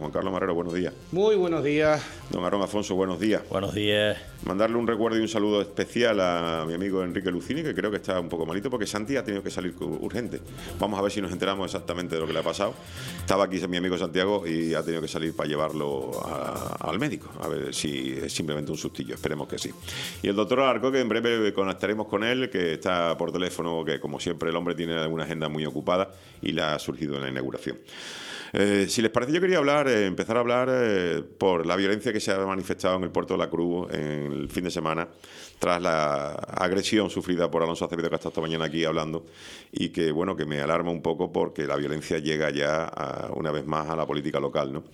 Juan Carlos Marrero, buenos días. Muy buenos días. Don Aarón Afonso, buenos días. Buenos días. Mandarle un recuerdo y un saludo especial a mi amigo Enrique Lucini, que creo que está un poco malito porque Santi ha tenido que salir urgente. Vamos a ver si nos enteramos exactamente de lo que le ha pasado. Estaba aquí mi amigo Santiago y ha tenido que salir para llevarlo al médico, a ver si es simplemente un sustillo, esperemos que sí. Y el doctor Alarcó, que en breve conectaremos con él, que está por teléfono, que como siempre el hombre tiene una agenda muy ocupada y le ha surgido en la inauguración. Si les parece, yo quería empezar a hablar por la violencia que se ha manifestado en el puerto de la Cruz en el fin de semana tras la agresión sufrida por Alonso Acevedo, que ha estado esta mañana aquí hablando, y que bueno, que me alarma un poco porque la violencia llega ya una vez más a la política local, ¿no?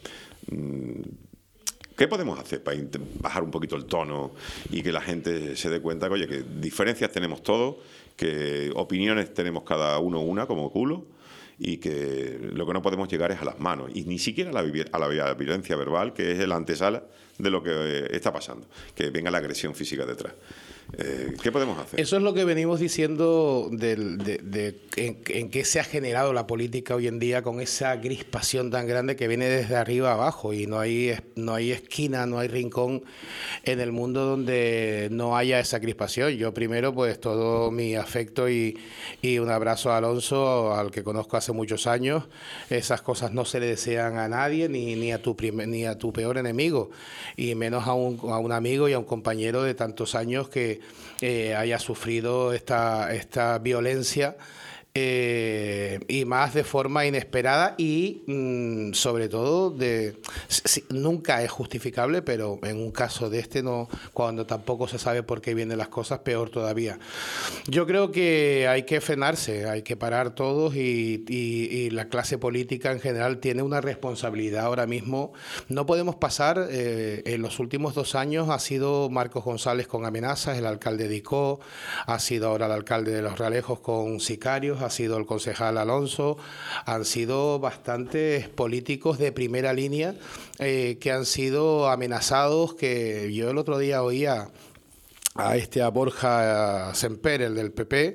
¿Qué podemos hacer para bajar un poquito el tono y que la gente se dé cuenta que, oye, que diferencias tenemos todos, que opiniones tenemos cada uno una como culo, y que lo que no podemos llegar es a las manos, y ni siquiera a la violencia verbal, que es la antesala de lo que está pasando, que venga la agresión física detrás? ¿Qué podemos hacer? Eso es lo que venimos diciendo en qué se ha generado la política hoy en día, con esa crispación tan grande que viene desde arriba abajo, y no hay esquina, no hay rincón en el mundo donde no haya esa crispación. Yo primero, pues todo mi afecto y un abrazo a Alonso, al que conozco hace muchos años. Esas cosas no se le desean a nadie, ni a tu peor enemigo, y menos a un amigo y a un compañero de tantos años que haya sufrido esta violencia, y más de forma inesperada y sobre todo nunca es justificable, pero en un caso de no, cuando tampoco se sabe por qué vienen las cosas, peor todavía. Yo creo que hay que frenarse, hay que parar todos, y la clase política en general tiene una responsabilidad ahora mismo. No podemos pasar, en los últimos 2 años ha sido Marcos González con amenazas, el alcalde de Icó, ha sido ahora el alcalde de Los Realejos con sicarios, ha sido el concejal Alonso, han sido bastantes políticos de primera línea que han sido amenazados, que yo el otro día oía a Borja Semper, el del PP,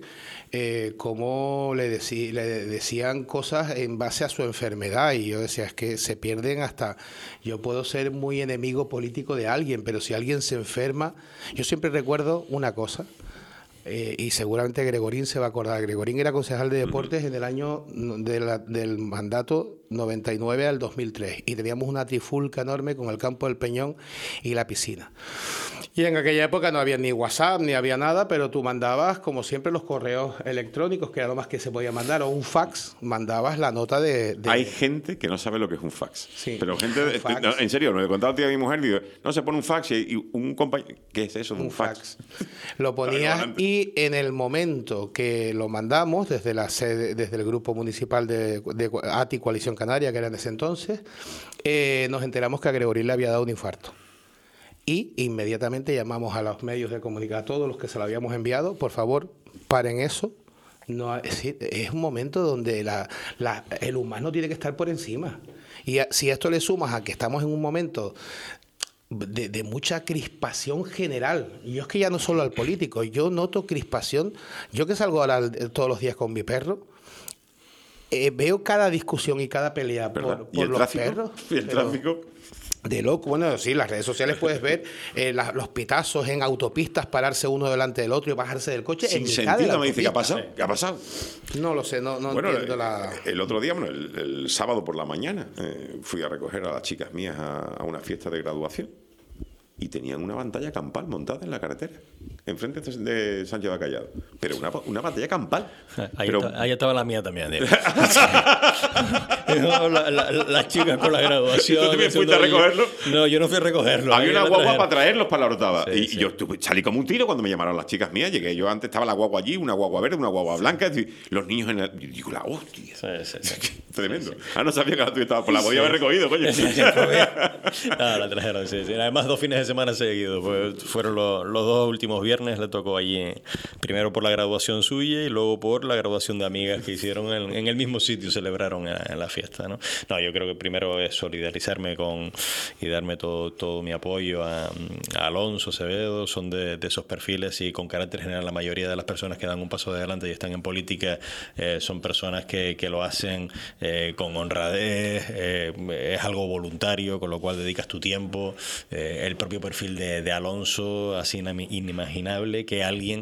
cómo le decían cosas en base a su enfermedad, y yo decía, es que se pierden hasta... Yo puedo ser muy enemigo político de alguien, pero si alguien se enferma... Yo siempre recuerdo una cosa, y seguramente Gregorín se va a acordar. Gregorín era concejal de deportes en el año del mandato 99 al 2003, y teníamos una trifulca enorme con el campo del Peñón y la piscina. Y en aquella época no había ni WhatsApp, ni había nada, pero tú mandabas, como siempre, los correos electrónicos, que era lo más que se podía mandar, o un fax, mandabas la nota de... Hay gente que no sabe lo que es un fax. Sí, pero gente... fax. No, en serio, me lo contaba a mi mujer, digo, no, se pone un fax y un compañero... ¿Qué es eso de un fax? Lo ponías, y en el momento que lo mandamos, desde el grupo municipal de ATI, Coalición Canaria, que era en ese entonces, nos enteramos que a Gregorín le había dado un infarto. Y inmediatamente llamamos a los medios de comunicación, a todos los que se lo habíamos enviado, por favor, paren eso. No, es un momento donde el humano tiene que estar por encima. Y si esto le sumas a que estamos en un momento de mucha crispación general, yo es que ya no solo al político, yo noto crispación. Yo que salgo ahora todos los días con mi perro, veo cada discusión y cada pelea por los tráfico? perros. ¿Y el tráfico? De loco. Bueno, sí, las redes sociales puedes ver los pitazos en autopistas, pararse uno delante del otro y bajarse del coche. Sin en mitad de la sentido, me dice, ¿qué ha autopista. pasado? ¿Qué ha pasado? No lo sé, no entiendo el otro día, el sábado por la mañana, fui a recoger a las chicas mías a una fiesta de graduación, y tenían una pantalla campal montada en la carretera, enfrente de Sánchez Bacallado. Pero una pantalla campal. Ahí estaba la mía también. Las chicas con la graduación. ¿Y tú también fuiste a recogerlo? No, yo no fui a recogerlo. Había una guagua para traerlos para la Orotava. Sí, y yo salí como un tiro cuando me llamaron las chicas mías. Llegué yo antes, estaba la guagua allí, una guagua verde, una guagua blanca. Y los niños en el... Y digo, la hostia. Sí. Tremendo. No sabía que la tuya estaba... Pues la podía haber recogido, coño. No, la trajeron, sí. Además, 2 fines de semana seguidos. Pues fueron los 2 últimos viernes, le tocó allí, primero por la graduación suya y luego por la graduación de amigas que hicieron en el mismo sitio, celebraron en la fiesta. fiesta, ¿no? No, yo creo que primero es solidarizarme y darme todo mi apoyo a Alonso, Acevedo. Son de esos perfiles, y con carácter general la mayoría de las personas que dan un paso adelante y están en política son personas que lo hacen con honradez, es algo voluntario, con lo cual dedicas tu tiempo. El propio perfil de Alonso, así inimaginable que alguien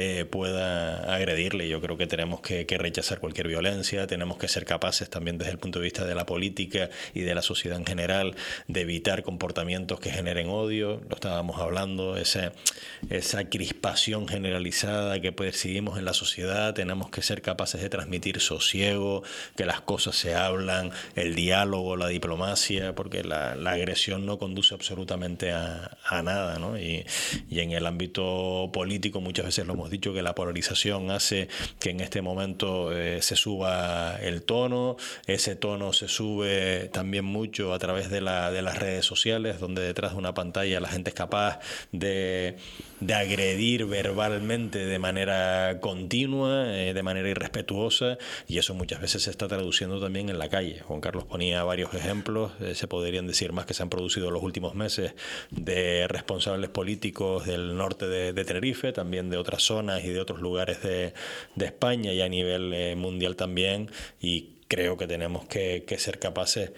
pueda agredirle. Yo creo que tenemos que rechazar cualquier violencia, tenemos que ser capaces también desde el punto de vista de la política y de la sociedad en general de evitar comportamientos que generen odio. Lo estábamos hablando, esa crispación generalizada que percibimos en la sociedad. Tenemos que ser capaces de transmitir sosiego, que las cosas se hablan, el diálogo, la diplomacia, porque la agresión no conduce absolutamente a nada, ¿no? Y en el ámbito político muchas veces lo hemos dicho, que la polarización hace que en este momento se suba el tono. Ese tono se sube también mucho a través de las redes sociales, donde detrás de una pantalla la gente es capaz de agredir verbalmente de manera continua, de manera irrespetuosa, y eso muchas veces se está traduciendo también en la calle. Juan Carlos ponía varios ejemplos, se podrían decir más que se han producido en los últimos meses, de responsables políticos del norte de Tenerife, también de otras zonas y de otros lugares de España y a nivel mundial también, y creo que tenemos que ser capaces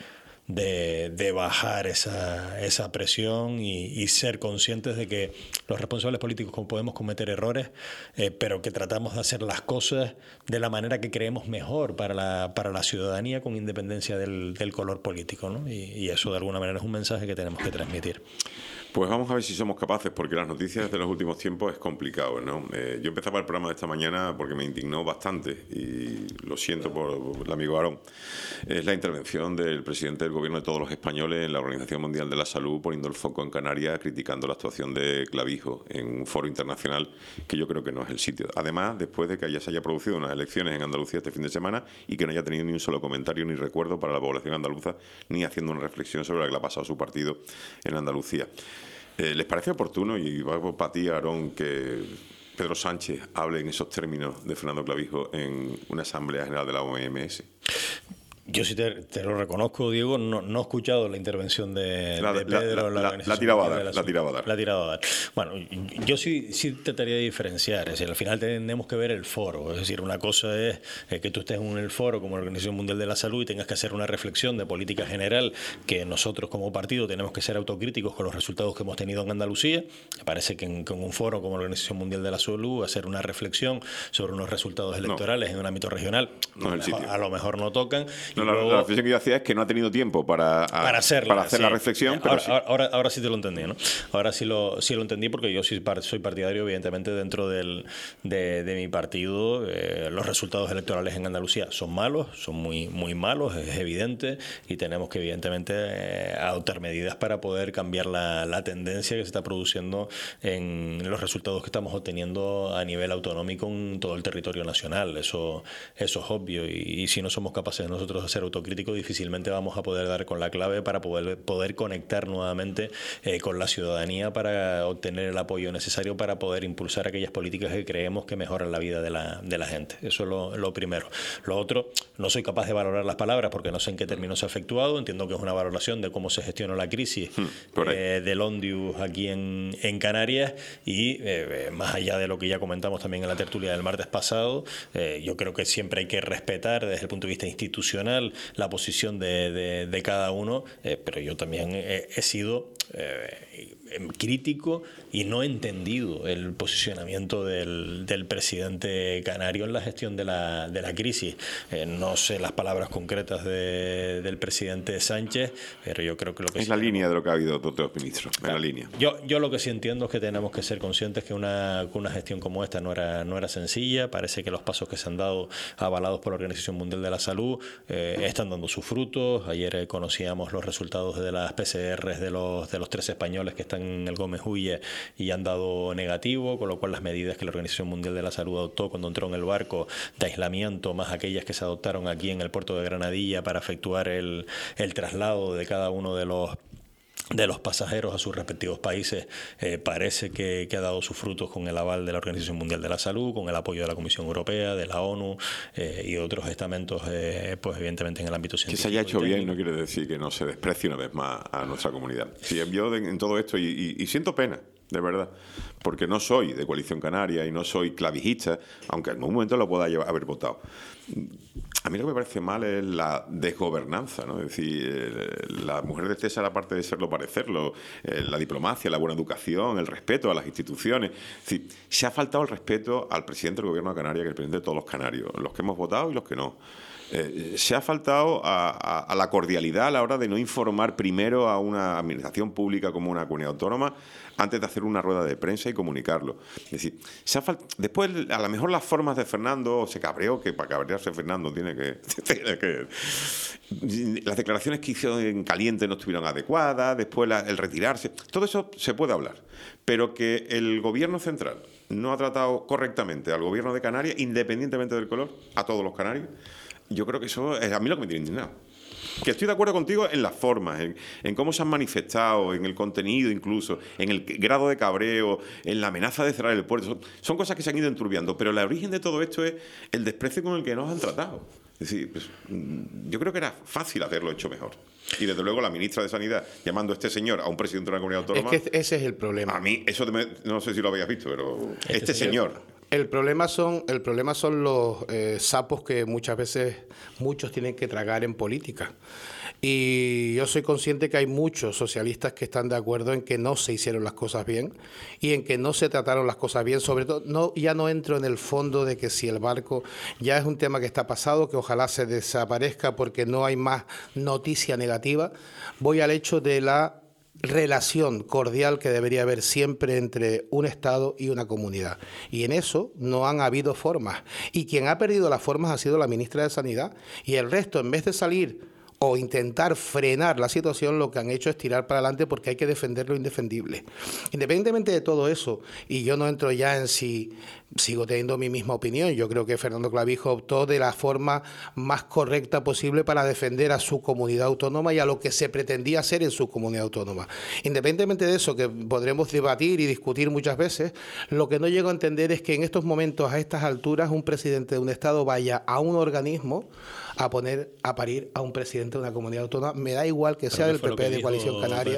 de bajar esa presión y ser conscientes de que los responsables políticos podemos cometer errores, pero que tratamos de hacer las cosas de la manera que creemos mejor para la ciudadanía, con independencia del color político, ¿no? Y eso de alguna manera es un mensaje que tenemos que transmitir. Pues vamos a ver si somos capaces, porque las noticias de los últimos tiempos es complicado, ¿no? Yo empezaba el programa de esta mañana porque me indignó bastante, y lo siento por el amigo Aarón. Es la intervención del presidente del gobierno de todos los españoles en la Organización Mundial de la Salud, poniendo el foco en Canarias, criticando la actuación de Clavijo en un foro internacional que yo creo que no es el sitio. Además, después de que se haya producido unas elecciones en Andalucía este fin de semana y que no haya tenido ni un solo comentario ni recuerdo para la población andaluza, ni haciendo una reflexión sobre lo que le ha pasado a su partido en Andalucía. ¿Les parece oportuno, y va para ti, Aarón, que Pedro Sánchez hable en esos términos de Fernando Clavijo en una Asamblea General de la OMS? Yo sí te lo reconozco, Diego, no he escuchado la intervención de Pedro. La tiraba a dar. Bueno, yo sí trataría de diferenciar. Es decir, al final tenemos que ver el foro. Es decir, una cosa es que tú estés en el foro como Organización Mundial de la Salud y tengas que hacer una reflexión de política general, que nosotros como partido tenemos que ser autocríticos con los resultados que hemos tenido en Andalucía. Me parece que en un foro como la Organización Mundial de la Salud, hacer una reflexión sobre unos resultados electorales en un ámbito regional, a lo mejor no tocan. No, la reflexión que yo hacía es que no ha tenido tiempo para hacer la reflexión. Pero ahora sí te lo entendí, ¿no? Ahora sí lo entendí, porque yo sí soy partidario, evidentemente, dentro de mi partido. Los resultados electorales en Andalucía son malos, son muy, muy malos, es evidente, y tenemos que, evidentemente, adoptar medidas para poder cambiar la tendencia que se está produciendo en los resultados que estamos obteniendo a nivel autonómico en todo el territorio nacional. Eso es obvio, y si no somos capaces nosotros de ser autocríticos, difícilmente vamos a poder dar con la clave para poder conectar nuevamente con la ciudadanía, para obtener el apoyo necesario para poder impulsar aquellas políticas que creemos que mejoran la vida de la gente. Eso es lo primero. Lo otro, no soy capaz de valorar las palabras porque no sé en qué términos se ha efectuado. Entiendo que es una valoración de cómo se gestionó la crisis del Ondius aquí en Canarias, y más allá de lo que ya comentamos también en la tertulia del martes pasado, yo creo que siempre hay que respetar desde el punto de vista institucional la posición de cada uno, pero yo también he sido crítico y no he entendido el posicionamiento del presidente canario en la gestión de la crisis. No sé las palabras concretas del presidente Sánchez, pero yo creo que lo que es la línea de lo que ha habido otros ministros, en la línea. Yo lo que sí entiendo es que tenemos que ser conscientes que una gestión como esta no era sencilla. Parece que los pasos que se han dado, avalados por la Organización Mundial de la Salud, están dando sus frutos. Ayer conocíamos los resultados de las PCRs de los 3 españoles que están en el Gómez Huye y han dado negativo, con lo cual las medidas que la Organización Mundial de la Salud adoptó cuando entró en el barco de aislamiento, más aquellas que se adoptaron aquí en el puerto de Granadilla para efectuar el traslado de cada uno de los de los pasajeros a sus respectivos países parece que ha dado sus frutos con el aval de la Organización Mundial de la Salud, con el apoyo de la Comisión Europea, de la ONU y otros estamentos, pues evidentemente en el ámbito científico. Que se haya hecho bien no quiere decir que no se desprecie una vez más a nuestra comunidad. Sí, yo en todo esto, y siento pena, de verdad, porque no soy de Coalición Canaria y no soy clavijista, aunque en algún momento lo pueda haber votado. A mí lo que me parece mal es la desgobernanza, ¿no? Es decir, la mujer de César, aparte de serlo, parecerlo, la diplomacia, la buena educación, el respeto a las instituciones. Es decir, se ha faltado el respeto al presidente del Gobierno de Canarias, que es el presidente de todos los canarios, los que hemos votado y los que no. Se ha faltado a la cordialidad a la hora de no informar primero a una administración pública como una comunidad autónoma antes de hacer una rueda de prensa y comunicarlo. Es decir, después a lo mejor las formas de Fernando se cabreó, que para cabrearse Fernando tiene que las declaraciones que hizo en caliente no estuvieron adecuadas, después el retirarse, todo eso se puede hablar, pero que el gobierno central no ha tratado correctamente al gobierno de Canarias, independientemente del color, a todos los canarios. Yo creo que eso es a mí lo que me tiene indignado. Que estoy de acuerdo contigo en las formas, en cómo se han manifestado, en el contenido incluso, en el grado de cabreo, en la amenaza de cerrar el puerto. Son cosas que se han ido enturbiando, pero el origen de todo esto es el desprecio con el que nos han tratado. Es decir, pues, yo creo que era fácil haberlo hecho mejor. Y desde luego la ministra de Sanidad llamando a este señor a un presidente de una comunidad autónoma... Es que ese es el problema. A mí, eso no sé si lo habías visto, pero este señor... El problema son los sapos que muchas veces muchos tienen que tragar en política. Y yo soy consciente que hay muchos socialistas que están de acuerdo en que no se hicieron las cosas bien y en que no se trataron las cosas bien. Sobre todo, ya no entro en el fondo de que si el barco ya es un tema que está pasado, que ojalá se desaparezca porque no hay más noticia negativa. Voy al hecho de la relación cordial que debería haber siempre entre un Estado y una comunidad. Y en eso no han habido formas. Y quien ha perdido las formas ha sido la ministra de Sanidad. Y el resto, en vez de salir o intentar frenar la situación, lo que han hecho es tirar para adelante porque hay que defender lo indefendible. Independientemente de todo eso, y yo no entro ya en si sigo teniendo mi misma opinión, yo creo que Fernando Clavijo optó de la forma más correcta posible para defender a su comunidad autónoma y a lo que se pretendía hacer en su comunidad autónoma. Independientemente de eso, que podremos debatir y discutir muchas veces, lo que no llego a entender es que en estos momentos, a estas alturas, un presidente de un Estado vaya a un organismo a parir a un presidente de una comunidad autónoma, me da igual que sea del PP, de Coalición Canaria.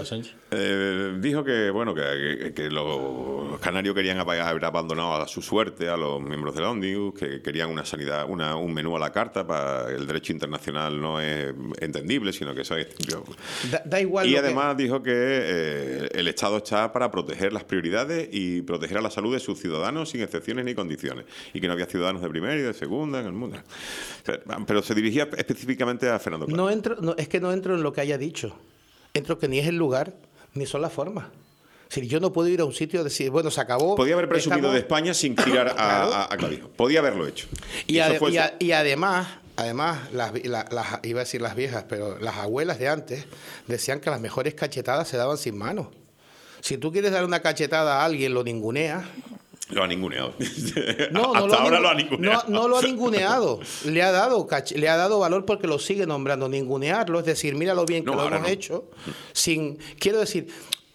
Dijo que bueno que los canarios querían haber abandonado a su suerte a los miembros del ómnibus, que querían una sanidad, un menú a la carta, para el derecho internacional no es entendible, sino que eso es... Da igual. Y además dijo que el Estado está para proteger las prioridades y proteger a la salud de sus ciudadanos sin excepciones ni condiciones, y que no había ciudadanos de primera y de segunda en el mundo. Pero se dirigía específicamente a Fernando Clavijo. Es que no entro en lo que haya dicho. Entro que ni es el lugar ni son las formas. Si yo no puedo ir a un sitio y decir, bueno, se acabó... Podía haber presumido de España sin tirar a Clavijo. Podía haberlo hecho. Y además, iba a decir las viejas, pero las abuelas de antes decían que las mejores cachetadas se daban sin manos. Si tú quieres dar una cachetada a alguien, lo ninguneas. Lo ha ninguneado. Hasta ahora lo ha ninguneado. No lo ha ninguneado. Le ha dado valor porque lo sigue nombrando. Ningunearlo, es decir, mira lo bien que lo hemos hecho. Quiero decir,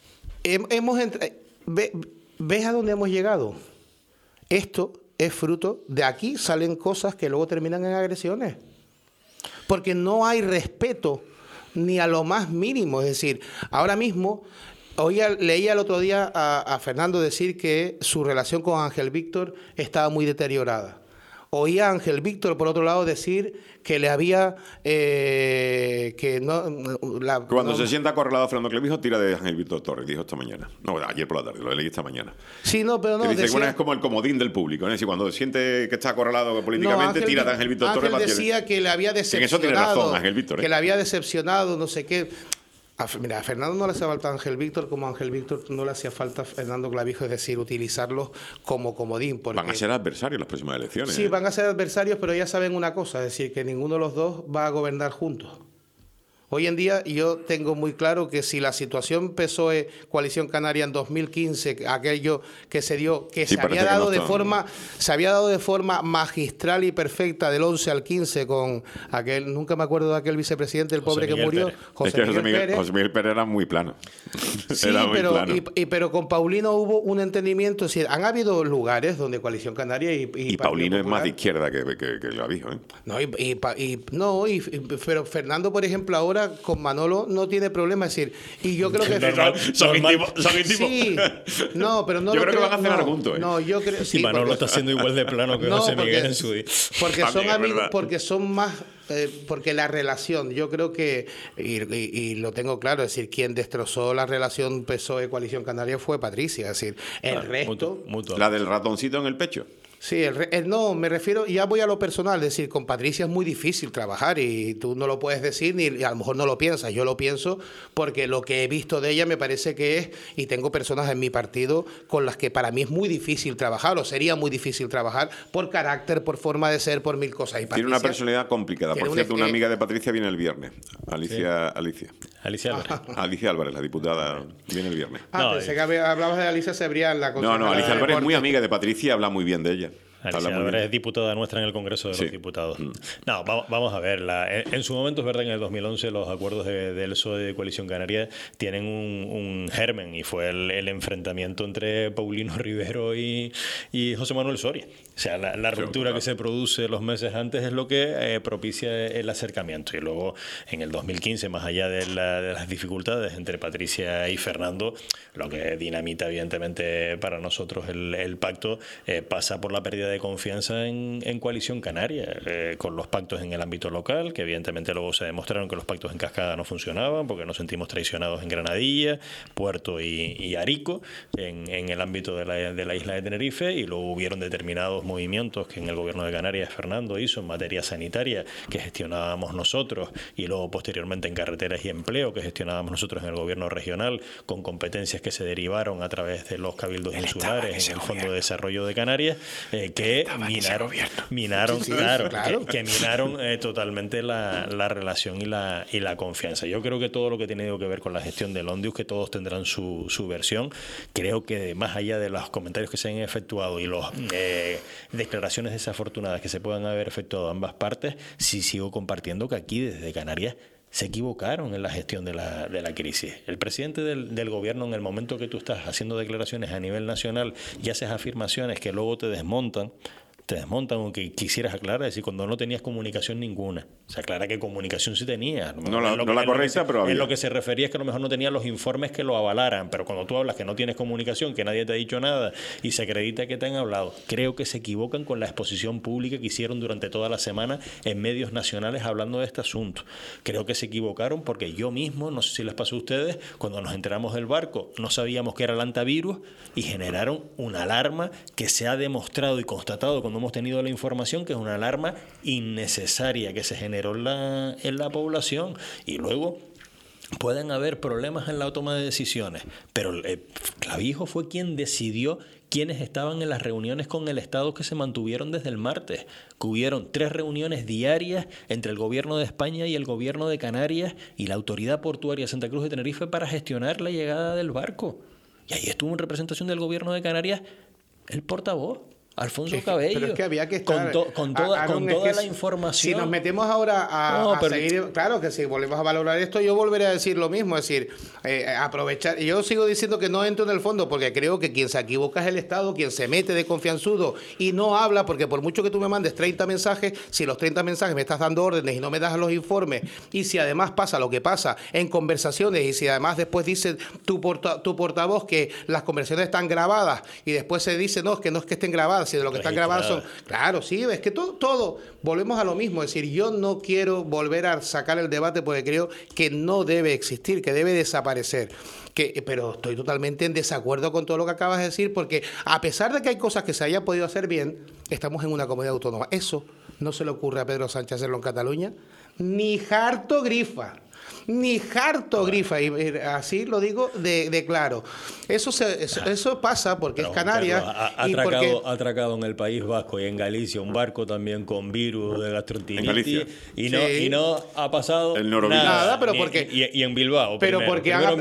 ¿ves a dónde hemos llegado? Esto es fruto de aquí, salen cosas que luego terminan en agresiones. Porque no hay respeto ni a lo más mínimo. Es decir, ahora mismo... Leía el otro día a Fernando decir que su relación con Ángel Víctor estaba muy deteriorada. Oía a Ángel Víctor, por otro lado, decir que le había... Cuando se sienta acorralado Fernando Clavijo, tira de Ángel Víctor Torres, dijo esta mañana. No, ayer por la tarde, lo leí esta mañana. Sí, no, pero no... Que dice, bueno, es como el comodín del público, ¿no? Es decir, cuando siente que está acorralado políticamente, tira de Ángel Víctor Torres. Ángel decía que le había decepcionado... En eso tiene razón Ángel Víctor. Que le había decepcionado, no sé qué... Mira, a Fernando no le hacía falta Ángel Víctor, como a Ángel Víctor no le hacía falta a Fernando Clavijo, es decir, utilizarlos como comodín. Porque van a ser adversarios las próximas elecciones. Sí, van a ser adversarios, pero ya saben una cosa, es decir, que ninguno de los dos va a gobernar juntos. Hoy en día yo tengo muy claro que si la situación PSOE Coalición Canaria en 2015, aquello que se dio, que Sí, se había dado de forma magistral y perfecta del 11 al 15 con aquel, nunca me acuerdo de aquel vicepresidente, el pobre que murió, Es José que Miguel Pérez. José Miguel Pérez era muy plano. Sí, Era muy pero, plano. pero con Paulino hubo un entendimiento. Es decir, han habido lugares donde Coalición Canaria y Paulino Partido es más de Popular- izquierda que el abijo, ¿eh? Pero Fernando, por ejemplo, ahora con Manolo no tiene problema. Es decir, y yo creo que Son íntimos. sí, no, pero no Yo lo creo que van a cenar no, juntos, ¿eh? No, yo creo Sí, Manolo está siendo igual de plano que José Miguel en su día. porque También son es amigos, verdad. porque son más, porque la relación, yo creo que, y lo tengo claro, es decir, quien destrozó la relación PSOE Coalición Canaria fue Patricia, es decir, el resto. Mutuo. La del ratoncito en el pecho. Sí, no, me refiero, ya voy a lo personal, es decir, con Patricia es muy difícil trabajar y tú no lo puedes decir, ni a lo mejor no lo piensas, yo lo pienso porque lo que he visto de ella me parece que es, y tengo personas en mi partido con las que para mí es muy difícil trabajar, o sería muy difícil trabajar, por carácter, por forma de ser, por mil cosas. Y Tiene una personalidad complicada. tiene Por un cierto, una eje- amiga de Patricia viene el viernes. Alicia Alicia Álvarez. La diputada, viene el viernes. No, Pensé que hablabas de Alicia Cebrián, la No, concejala Alicia de Álvarez es muy deporte. amiga de Patricia y habla muy bien de ella. Alicia Habla muy Álvarez bien. es diputada nuestra en el Congreso de Sí. los Diputados. No, vamos a ver. En su momento es verdad que en el 2011 los acuerdos del PSOE de Coalición Canaria tienen un germen y fue el enfrentamiento entre Paulino Rivero y José Manuel Soria. O sea, la ruptura que se produce los meses antes es lo que propicia el acercamiento. Y luego en el 2015, más allá de las dificultades entre Patricia y Fernando, lo que dinamita evidentemente para nosotros el pacto pasa por la pérdida de confianza en Coalición Canaria, con los pactos en el ámbito local, que evidentemente luego se demostraron que los pactos en cascada no funcionaban, porque nos sentimos traicionados en Granadilla, Puerto y Arico, en el ámbito de la isla de Tenerife, y luego hubieron determinados movimientos que en el gobierno de Canarias Fernando hizo en materia sanitaria, que gestionábamos nosotros, y luego posteriormente en carreteras y empleo, que gestionábamos nosotros en el gobierno regional, con competencias que se derivaron a través de los cabildos insulares en el Fondo de Desarrollo de Canarias, que minaron, Sí, claro. Que minaron totalmente la relación y la confianza. Yo creo que todo lo que tiene que ver con la gestión del Ondius, que todos tendrán su versión, creo que más allá de los comentarios que se han efectuado y las declaraciones desafortunadas que se puedan haber efectuado a ambas partes, sí sigo compartiendo que aquí desde Canarias se equivocaron en la gestión de la crisis. El presidente del gobierno, en el momento que tú estás haciendo declaraciones a nivel nacional y haces afirmaciones que luego te desmontan o que quisieras aclarar, es decir, cuando no tenías comunicación ninguna. Se aclara que comunicación sí tenía. No la correcta, pero había. En lo que se refería es que a lo mejor no tenía los informes que lo avalaran, pero cuando tú hablas que no tienes comunicación, que nadie te ha dicho nada y se acredita que te han hablado, creo que se equivocan con la exposición pública que hicieron durante toda la semana en medios nacionales hablando de este asunto. Creo que se equivocaron porque yo mismo, no sé si les pasó a ustedes, cuando nos enteramos del barco, no sabíamos que era el antivirus y generaron una alarma que se ha demostrado y constatado cuando hemos tenido la información que es una alarma innecesaria que se generó en la población. Y luego pueden haber problemas en la toma de decisiones, pero Clavijo fue quien decidió quiénes estaban en las reuniones con el Estado que se mantuvieron desde el martes, que hubieron 3 reuniones diarias entre el gobierno de España y el gobierno de Canarias y la autoridad portuaria de Santa Cruz de Tenerife para gestionar la llegada del barco. Y ahí estuvo en representación del gobierno de Canarias el portavoz Alfonso Cabello, pero es que había que estar, con toda la información. Si nos metemos ahora a seguir, claro que si volvemos a valorar esto, yo volveré a decir lo mismo, es decir, aprovechar. Yo sigo diciendo que no entro en el fondo porque creo que quien se equivoca es el Estado, quien se mete de confianzudo y no habla, porque por mucho que tú me mandes 30 mensajes, si los 30 mensajes me estás dando órdenes y no me das los informes, y si además pasa lo que pasa en conversaciones, y si además después dice tu portavoz que las conversaciones están grabadas y después se dice no es que estén grabadas, si de lo que están grabadas son... Claro, sí, es que todo, volvemos a lo mismo. Es decir, yo no quiero volver a sacar el debate porque creo que no debe existir, que debe desaparecer. Pero estoy totalmente en desacuerdo con todo lo que acabas de decir porque a pesar de que hay cosas que se hayan podido hacer bien, estamos en una comunidad autónoma. Eso no se le ocurre a Pedro Sánchez hacerlo en Cataluña, ni harto grifa. Ni harto grifa, y así lo digo de claro. Eso pasa porque Pero, es Canarias. Ha atracado en el País Vasco y en Galicia un barco también con virus de gastroenteritis y no ha pasado nada, pero y en Bilbao. Pero porque han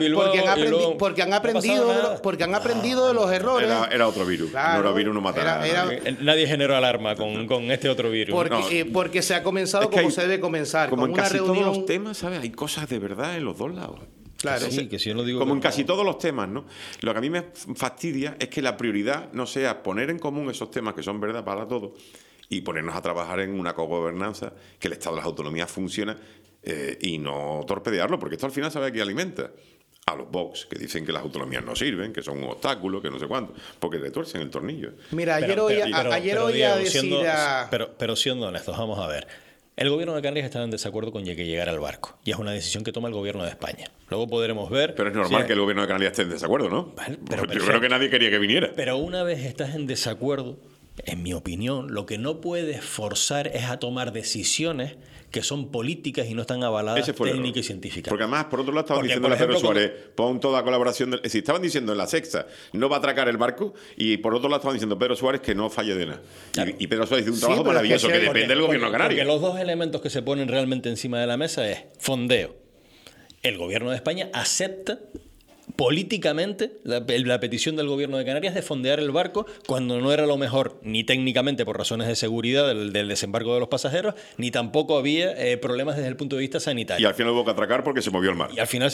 aprendido de los errores. Era otro virus. Claro, Norovirus no mataba. Nadie generó alarma con este otro virus. Porque se ha comenzado como se debe comenzar. Como en una casi reunión... todos los temas, ¿sabes? Hay cosas de verdad en los dos lados. Claro. Sí, que si yo no digo como que en casi todos los temas, ¿no? Lo que a mí me fastidia es que la prioridad no sea poner en común esos temas que son verdad para todos y ponernos a trabajar en una cogobernanza, que el Estado de las autonomías funcione y no torpedearlo, porque esto al final sabe a qué alimenta. A los Vox, que dicen que las autonomías no sirven, que son un obstáculo, que no sé cuánto, porque le tuercen el tornillo. Mira, ayer oía decir... Pero siendo honestos, vamos a ver. El gobierno de Canarias está en desacuerdo con que llegara al barco. Y es una decisión que toma el gobierno de España. Luego podremos ver... Pero es normal que el gobierno de Canarias esté en desacuerdo, ¿no? Vale, yo creo que nadie quería que viniera. Pero una vez estás en desacuerdo, en mi opinión, lo que no puedes forzar es a tomar decisiones que son políticas y no están avaladas técnicas y científicas. Porque además, por otro lado, estaban diciendo a Pedro Suárez, pon toda colaboración... Es decir, estaban diciendo en la Sexta, no va a atracar el barco, y por otro lado estaban diciendo Pedro Suárez que no falle de nada. Claro. Y Pedro Suárez hizo un trabajo maravilloso, que depende del gobierno de Canarias. Porque los dos elementos que se ponen realmente encima de la mesa es fondeo. El gobierno de España acepta políticamente la petición del gobierno de Canarias de fondear el barco cuando no era lo mejor, ni técnicamente por razones de seguridad del desembarco de los pasajeros, ni tampoco había problemas desde el punto de vista sanitario. Y al final hubo que atracar porque se movió el mar. Y al final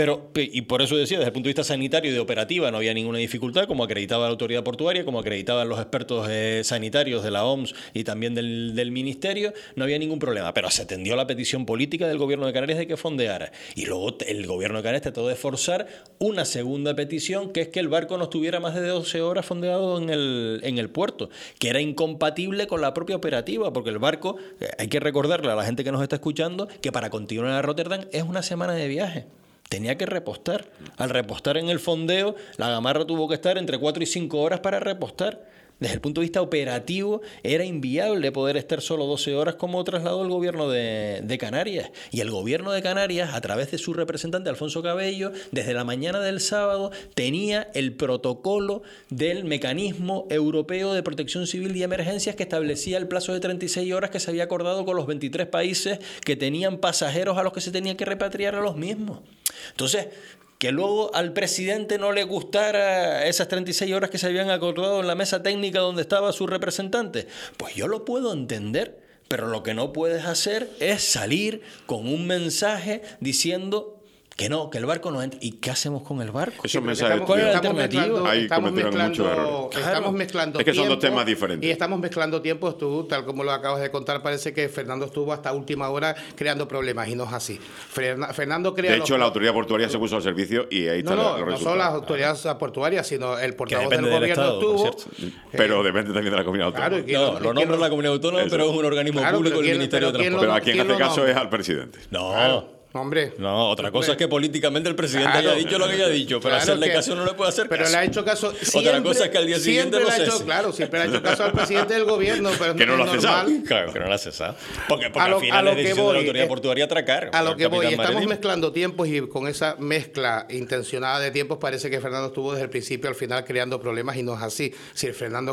y por eso decía, desde el punto de vista sanitario y de operativa no había ninguna dificultad, como acreditaba la autoridad portuaria, como acreditaban los expertos sanitarios de la OMS y también del Ministerio, no había ningún problema. Pero se atendió la petición política del gobierno de Canarias de que fondeara. Y luego el gobierno de Canarias trató de forzar una segunda petición, que es que el barco no estuviera más de 12 horas fondeado en el puerto, que era incompatible con la propia operativa, porque el barco, hay que recordarle a la gente que nos está escuchando, que para continuar a Rotterdam es una semana de viaje. Tenía que repostar. Al repostar en el fondeo, la gamarra tuvo que estar entre 4 y 5 horas para repostar. Desde el punto de vista operativo, era inviable poder estar solo 12 horas como trasladó el gobierno de Canarias. Y el gobierno de Canarias, a través de su representante Alfonso Cabello, desde la mañana del sábado, tenía el protocolo del Mecanismo Europeo de Protección Civil y Emergencias que establecía el plazo de 36 horas que se había acordado con los 23 países que tenían pasajeros a los que se tenía que repatriar a los mismos. Entonces, que luego al presidente no le gustara esas 36 horas que se habían acordado en la mesa técnica donde estaba su representante, pues yo lo puedo entender, pero lo que no puedes hacer es salir con un mensaje diciendo que no, que el barco no entra. ¿Y qué hacemos con el barco? Esos mensajes, ¿cuál es la alternativa? Ahí cometieron muchos errores. Estamos mezclando es que son dos temas diferentes. Y estamos mezclando tiempos. Tú, tal como lo acabas de contar, parece que Fernando estuvo hasta última hora creando problemas, y no es así. Fernando crea... De hecho, la autoridad portuaria se puso al servicio y ahí está los resultados. No solo las autoridades portuarias, sino el portavoz del gobierno estuvo... Pero depende también de la comunidad autónoma. Claro, lo nombra la comunidad autónoma, pero es un organismo público del Ministerio de Transporte. Pero a quien hace caso es al presidente. No. Hombre, otra cosa es que políticamente el presidente haya dicho lo que haya dicho, pero hacerle caso no le puede hacer caso. Pero le ha hecho caso siempre. Otra cosa es que al día siguiente lo cese. Claro, siempre le ha hecho caso al presidente del gobierno, pero que no lo ha cesado. Claro, que no lo ha cesado. Porque al final es decisión de la autoridad portuaria atracar. A lo que voy, estamos mezclando tiempos, y con esa mezcla intencionada de tiempos parece que Fernando estuvo desde el principio al final creando problemas, y no es así. Si Fernando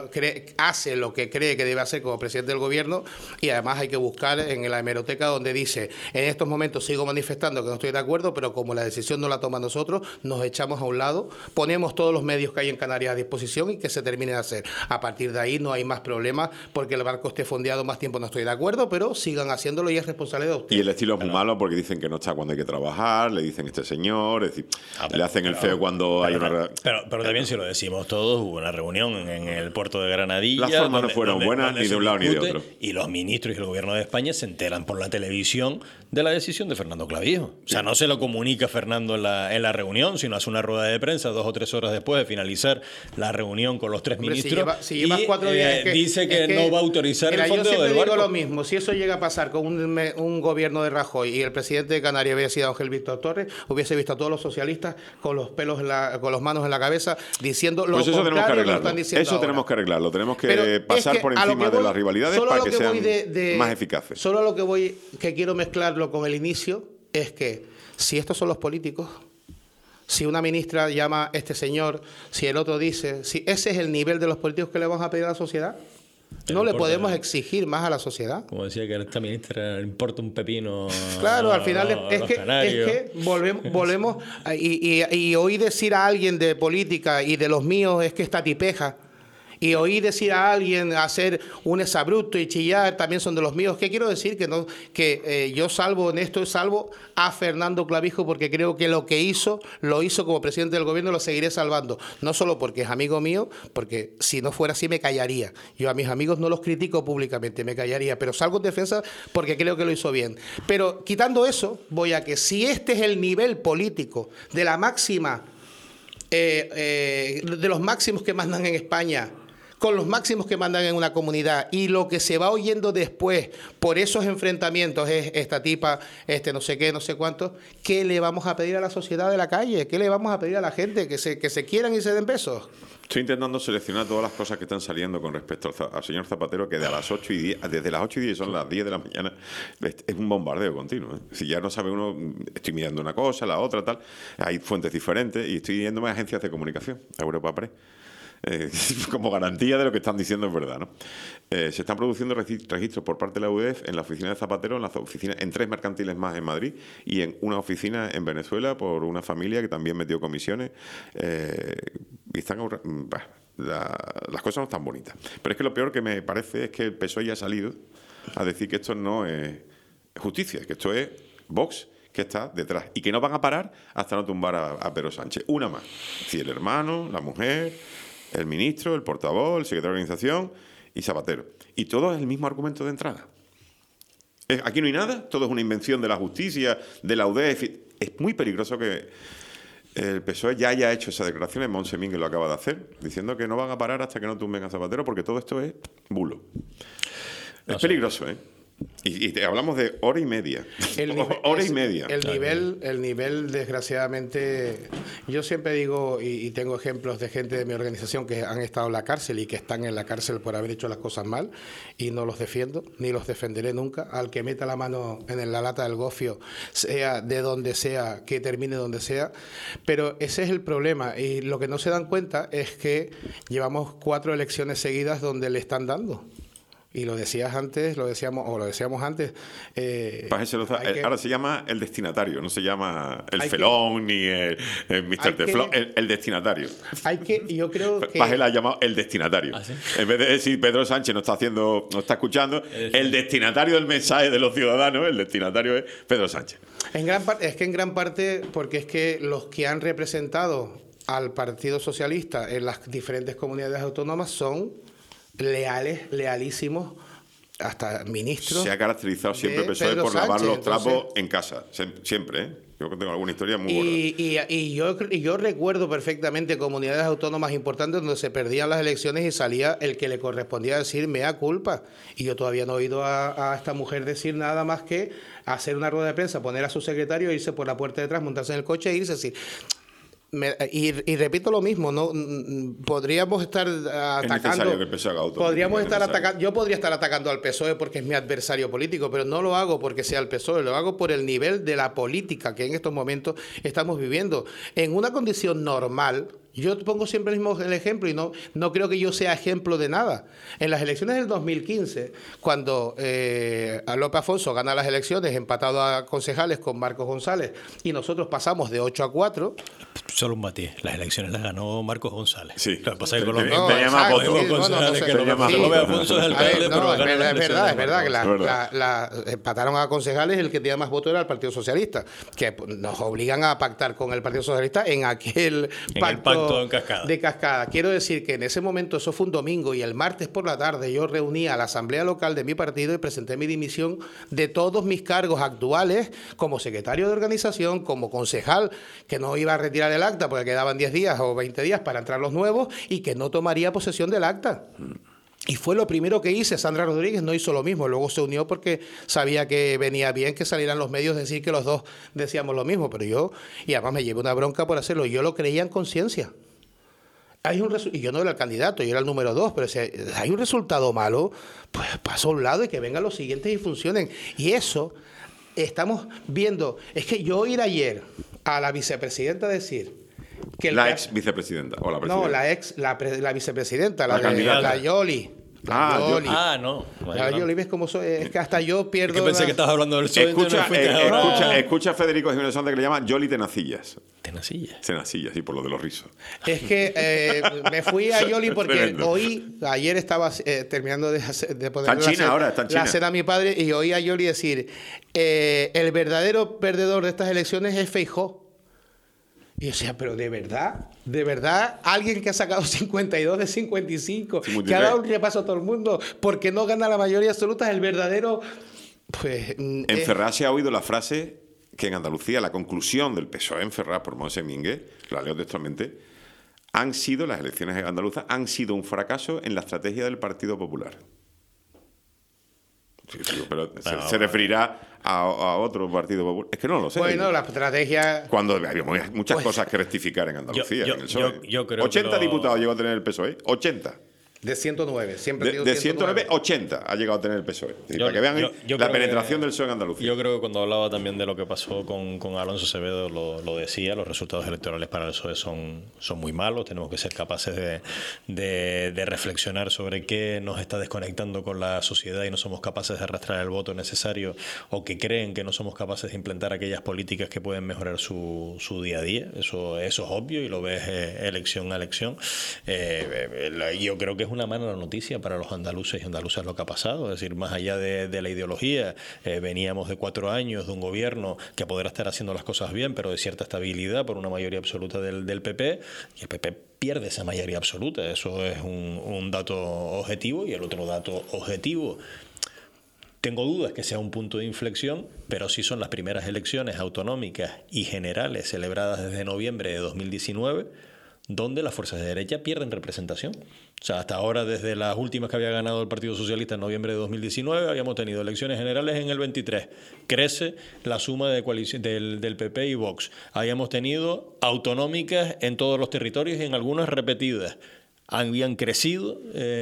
hace lo que cree que debe hacer como presidente del gobierno, y además hay que buscar en la hemeroteca donde dice: en estos momentos sigo manifestando que no estoy de acuerdo, pero como la decisión no la toma nosotros, nos echamos a un lado, ponemos todos los medios que hay en Canarias a disposición y que se termine de hacer. A partir de ahí no hay más problemas, porque el barco esté fondeado más tiempo, no estoy de acuerdo, pero sigan haciéndolo y es responsabilidad de ustedes. Y el estilo es muy malo porque dicen que no está cuando hay que trabajar, le dicen este señor, es decir, le hacen el feo cuando hay una... Pero también, si lo decimos todos, hubo una reunión en el puerto de Granadilla. Las formas no fueron buenas ni de un lado ni de otro. Y los ministros y el gobierno de España se enteran por la televisión de la decisión de Fernando Clavijo. O sea, no se lo comunica Fernando en la reunión, sino hace una rueda de prensa 2 o 3 horas después de finalizar la reunión con los 3 ministros. Si llevas 4 días, dice que no va a autorizar el fondeo del barco. Yo siempre digo lo mismo. Si eso llega a pasar con un gobierno de Rajoy y el presidente de Canarias hubiera sido Ángel Víctor Torres, hubiese visto a todos los socialistas con los pelos con las manos en la cabeza diciendo lo contrario que están diciendo Eso ahora. tenemos que arreglarlo. Tenemos que pasar por encima de las rivalidades para que sean más eficaces. Solo a lo que voy, que quiero mezclarlo con el inicio, es que si estos son los políticos, si una ministra llama a este señor, si el otro dice, si ese es el nivel de los políticos que le vamos a pedir a la sociedad, no le podemos exigir más a la sociedad. Como decía que a esta ministra le importa un pepino. Claro, al final es que volvemos y oí decir a alguien de política y de los míos es que está tipeja. Y oí decir a alguien hacer un exabrupto y chillar, también son de los míos. ¿Qué quiero decir? Que yo salvo en esto, salvo a Fernando Clavijo, porque creo que lo que hizo, lo hizo como presidente del gobierno, lo seguiré salvando. No solo porque es amigo mío, porque si no fuera así me callaría. Yo a mis amigos no los critico públicamente, me callaría, pero salgo en defensa porque creo que lo hizo bien. Pero quitando eso, voy a que si este es el nivel político de la máxima, de los máximos que mandan en España, con los máximos que mandan en una comunidad, y lo que se va oyendo después por esos enfrentamientos es esta tipa, no sé qué, no sé cuánto, ¿qué le vamos a pedir a la sociedad de la calle? ¿Qué le vamos a pedir a la gente? ¿Que se quieran y se den besos? Estoy intentando seleccionar todas las cosas que están saliendo con respecto al señor Zapatero, que desde las 8:10 son las 10 de la mañana, es un bombardeo continuo. Si ya no sabe uno, estoy mirando una cosa, la otra, tal, hay fuentes diferentes, y estoy yéndome a agencias de comunicación, a Europa Press. Como garantía de lo que están diciendo es verdad, ¿no? Se están produciendo registros por parte de la UDEF en la oficina de Zapatero, en 3 mercantiles más en Madrid y en una oficina en Venezuela por una familia que también metió comisiones. Y están, las cosas no están bonitas. Pero es que lo peor que me parece es que el PSOE ya ha salido a decir que esto no es justicia, que esto es Vox, que está detrás, y que no van a parar hasta no tumbar a Pedro Sánchez. Una más. Si el hermano, la mujer, el ministro, el portavoz, el secretario de organización y Zapatero. Y todo es el mismo argumento de entrada. Aquí no hay nada, todo es una invención de la justicia, de la UDEF. Es muy peligroso que el PSOE ya haya hecho esa declaración, en Monsemín que lo acaba de hacer, diciendo que no van a parar hasta que no tumben a Zapatero, porque todo esto es bulo. Es peligroso, ¿eh? Y hablamos de hora y media. Hora y media. El nivel, desgraciadamente, yo siempre digo, y tengo ejemplos de gente de mi organización que han estado en la cárcel y que están en la cárcel por haber hecho las cosas mal, y no los defiendo, ni los defenderé nunca. Al que meta la mano en la lata del gofio, sea de donde sea, que termine donde sea. Pero ese es el problema, y lo que no se dan cuenta es que llevamos 4 elecciones seguidas donde le están dando. Y lo decías antes, lo decíamos antes. Ahora se llama el destinatario, no se llama el felón ni el Mr. Teflón, el destinatario. Yo creo que Page la ha llamado el destinatario. ¿Ah, sí? En vez de decir Pedro Sánchez no está escuchando, el destinatario del mensaje de los ciudadanos, el destinatario es Pedro Sánchez. En gran parte, porque es que los que han representado al Partido Socialista en las diferentes comunidades autónomas son lealísimos, hasta ministros. Se ha caracterizado siempre el PSOE por lavar los trapos en casa, siempre, ¿eh? Yo tengo alguna historia muy buena. Y yo recuerdo perfectamente comunidades autónomas importantes donde se perdían las elecciones y salía el que le correspondía decir mea culpa. Y yo todavía no he oído a esta mujer decir nada más que hacer una rueda de prensa, poner a su secretario, irse por la puerta de atrás, montarse en el coche e irse así. Y repito lo mismo, no podríamos estar atacando. Yo podría estar atacando al PSOE porque es mi adversario político, pero no lo hago porque sea el PSOE, lo hago por el nivel de la política que en estos momentos estamos viviendo. En una condición normal, yo pongo siempre el ejemplo y no creo que yo sea ejemplo de nada. En las elecciones del 2015, cuando López Afonso gana las elecciones empatado a concejales con Marcos González y nosotros pasamos de 8 a 4... Solo un matiz, las elecciones las ganó Marcos González. Sí. Lo que pasa es que con los tenía más votos. Es verdad que empataron a concejales, el que tenía más votos era el Partido Socialista, que nos obligan a pactar con el Partido Socialista en aquel pacto en cascada. De cascada. Quiero decir que en ese momento, eso fue un domingo, y el martes por la tarde yo reuní a la asamblea local de mi partido y presenté mi dimisión de todos mis cargos actuales como secretario de organización, como concejal, que no iba a retirar el acta porque quedaban 10 días o 20 días para entrar los nuevos, y que no tomaría posesión del acta. Y fue lo primero que hice. Sandra Rodríguez no hizo lo mismo, luego se unió porque sabía que venía bien que salieran los medios a decir que los dos decíamos lo mismo, pero y además me llevé una bronca por hacerlo, yo lo creía en conciencia. Y yo no era el candidato, yo era el número 2, pero si hay un resultado malo, pues paso a un lado y que vengan los siguientes y funcionen. Y eso estamos viendo... Es que yo oír ayer a la vicepresidenta decir... que la ex vicepresidenta o la presidenta. No, la vicepresidenta, la Yoli. No. La Yoli, ¿ves cómo soy? Es que hasta yo pierdo... Es que pensé que estabas hablando del PSOE. Escucha a Federico Jiménez Santa, que le llama Yoli Tenacillas. Tenacillas, sí, por lo de los rizos. Es que me fui a Yoli porque ayer estaba terminando de poner la cena a mi padre y oí a Yoli decir, el verdadero perdedor de estas elecciones es Feijóo. Y yo decía, pero de verdad, alguien que ha sacado 52 de 55, que ha dado un repaso a todo el mundo, porque no gana la mayoría absoluta, es el verdadero... Pues, en Ferraz se ha oído la frase que en Andalucía la conclusión del PSOE en Ferraz por Monse Mínguez, la leo textualmente, las elecciones andaluzas han sido un fracaso en la estrategia del Partido Popular. Sí, pero se referirá a otro partido popular. Es que no lo sé. Bueno, la estrategia... Cuando había muchas cosas que rectificar en Andalucía. En el PSOE. Yo creo 80 diputados llegó a tener el PSOE. 80. De 109, siempre digo de 109, 80 ha llegado a tener el PSOE. Para que vean la penetración del PSOE en Andalucía. Yo creo que cuando hablaba también de lo que pasó con Alonso Acevedo, lo decía, los resultados electorales para el PSOE son muy malos. Tenemos que ser capaces de reflexionar sobre qué nos está desconectando con la sociedad y no somos capaces de arrastrar el voto necesario, o que creen que no somos capaces de implementar aquellas políticas que pueden mejorar su día a día. Eso es obvio y lo ves elección a elección. Yo creo que es una mala noticia para los andaluces y andaluzas lo que ha pasado. Es decir, más allá de la ideología, veníamos de 4 años de un gobierno que podrá estar haciendo las cosas bien, pero de cierta estabilidad por una mayoría absoluta del PP, y el PP pierde esa mayoría absoluta. Eso es un dato objetivo. Y el otro dato objetivo, tengo dudas que sea un punto de inflexión, pero sí son las primeras elecciones autonómicas y generales celebradas desde noviembre de 2019, donde las fuerzas de derecha pierden representación. O sea, hasta ahora, desde las últimas que había ganado el Partido Socialista en noviembre de 2019, habíamos tenido elecciones generales en el 23. Crece la suma de coalición del PP y Vox. Habíamos tenido autonómicas en todos los territorios y en algunas repetidas. Habían crecido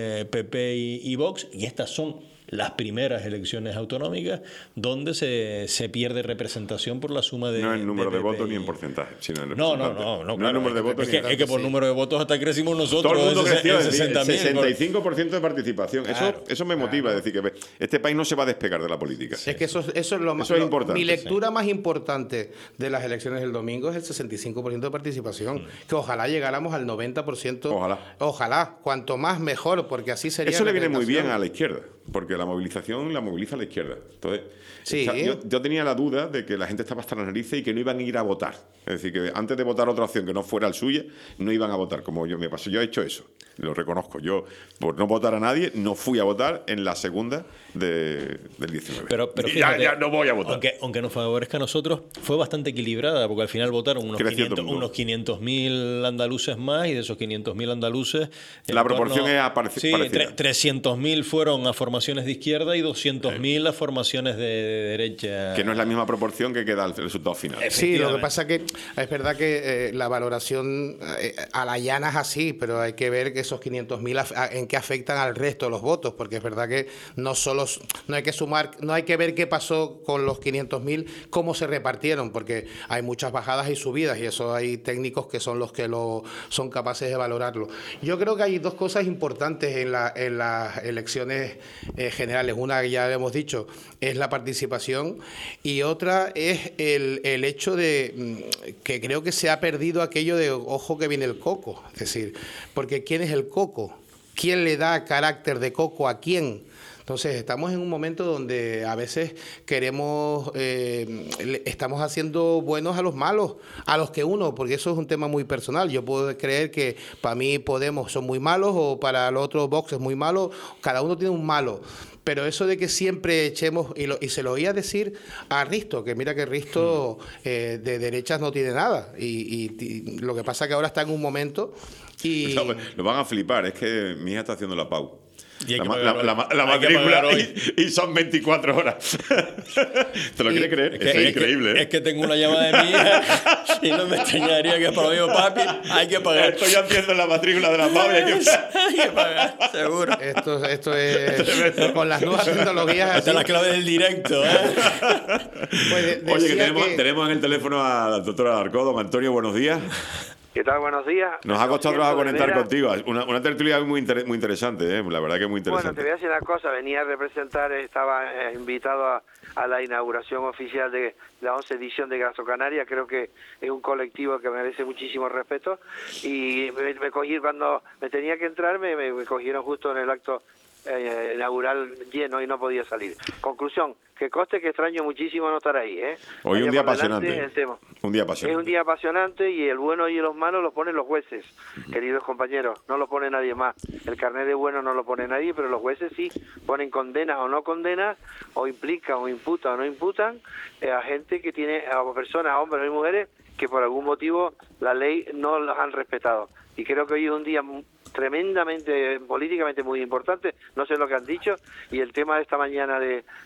PP y Vox, y estas son las primeras elecciones autonómicas donde se pierde representación por la suma de... No en número de votos ni en porcentaje, sino en No, claro, número de votos. Es que por número de votos hasta crecimos nosotros. Todo el mundo creció, 60.000. 65% de participación. Claro, eso me motiva, es decir, que este país no se va a despegar de la política. Es que eso es lo más importante. Mi lectura más importante de las elecciones del domingo es el 65% de participación. Que ojalá llegáramos al 90%. Ojalá. Cuanto más mejor, porque así sería... Eso le viene muy bien a la izquierda, porque la movilización la moviliza a la izquierda. Entonces, sí. yo tenía la duda de que la gente estaba hasta las narices y que no iban a ir a votar. Es decir, que antes de votar otra opción que no fuera el suya, no iban a votar, como me pasó. Yo he hecho eso, lo reconozco. Yo, por no votar a nadie, no fui a votar en la segunda del 19. Pero fíjate, ya no voy a votar. Aunque nos favorezca a nosotros, fue bastante equilibrada, porque al final votaron unos 500.000 andaluces más, y de esos 500.000 andaluces... La proporción es parecida. 300.000 fueron a formaciones de izquierda y 200.000 a formaciones de derecha. Que no es la misma proporción que queda el resultado final. Sí, lo que pasa que es verdad que la valoración a la llana es así, pero hay que ver que esos 500.000 en qué afectan al resto de los votos, porque es verdad que no hay que sumar, no hay que ver qué pasó con los 500.000, cómo se repartieron, porque hay muchas bajadas y subidas, y eso hay técnicos que son los que son capaces de valorarlo. Yo creo que hay dos cosas importantes en las elecciones generales. Una, ya hemos dicho, es la participación, y otra es el hecho de que creo que se ha perdido aquello de ojo que viene el coco. Es decir, porque ¿quién es el coco? ¿Quién le da carácter de coco a quién? Entonces, estamos en un momento donde a veces estamos haciendo buenos a los malos, a los que uno, porque eso es un tema muy personal. Yo puedo creer que para mí Podemos son muy malos, o para el otro Vox es muy malo. Cada uno tiene un malo. Pero eso de que siempre echemos, y se lo oía decir a Risto, que mira que Risto de derechas no tiene nada. Y lo que pasa es que ahora está en un momento y... Lo van a flipar, es que mi hija está haciendo la PAU. Y hay que la pagar matrícula hoy. y son 24 horas. ¿Te lo quieres creer? Es increíble. Es que tengo una llamada de mi hija y no me extrañaría que para mí, papi, hay que pagar. Estoy haciendo la matrícula de la PAU y hay que pagar, seguro. Esto es con las nuevas tecnologías. Esta es la clave del directo. Pues Oye, que tenemos en el teléfono al doctor Alarcó. Don Antonio, buenos días. ¿Qué tal? Buenos días. Nos ha costado trabajo conectar contigo. Una tertulia muy interesante, la verdad que muy interesante. Bueno, te voy a decir una cosa. Venía a representar, estaba invitado a la inauguración oficial de la 11ª edición de Gastro Canaria. Creo que es un colectivo que merece muchísimo respeto. Y me cogí, cuando me tenía que entrar, me cogieron justo en el acto inaugural lleno y no podía salir. Conclusión, que conste que extraño muchísimo no estar ahí. Hoy un día apasionante. Un día apasionante. Es un día apasionante y el bueno y los malos los ponen los jueces, queridos compañeros, no lo pone nadie más. El carnet de bueno no lo pone nadie, pero los jueces sí ponen condenas o no condenas, o implican o imputan o no imputan a gente que tiene, a personas, hombres y mujeres, que por algún motivo la ley no los han respetado. Y creo que hoy es un día tremendamente, políticamente muy importante, no sé lo que han dicho, y el tema de esta mañana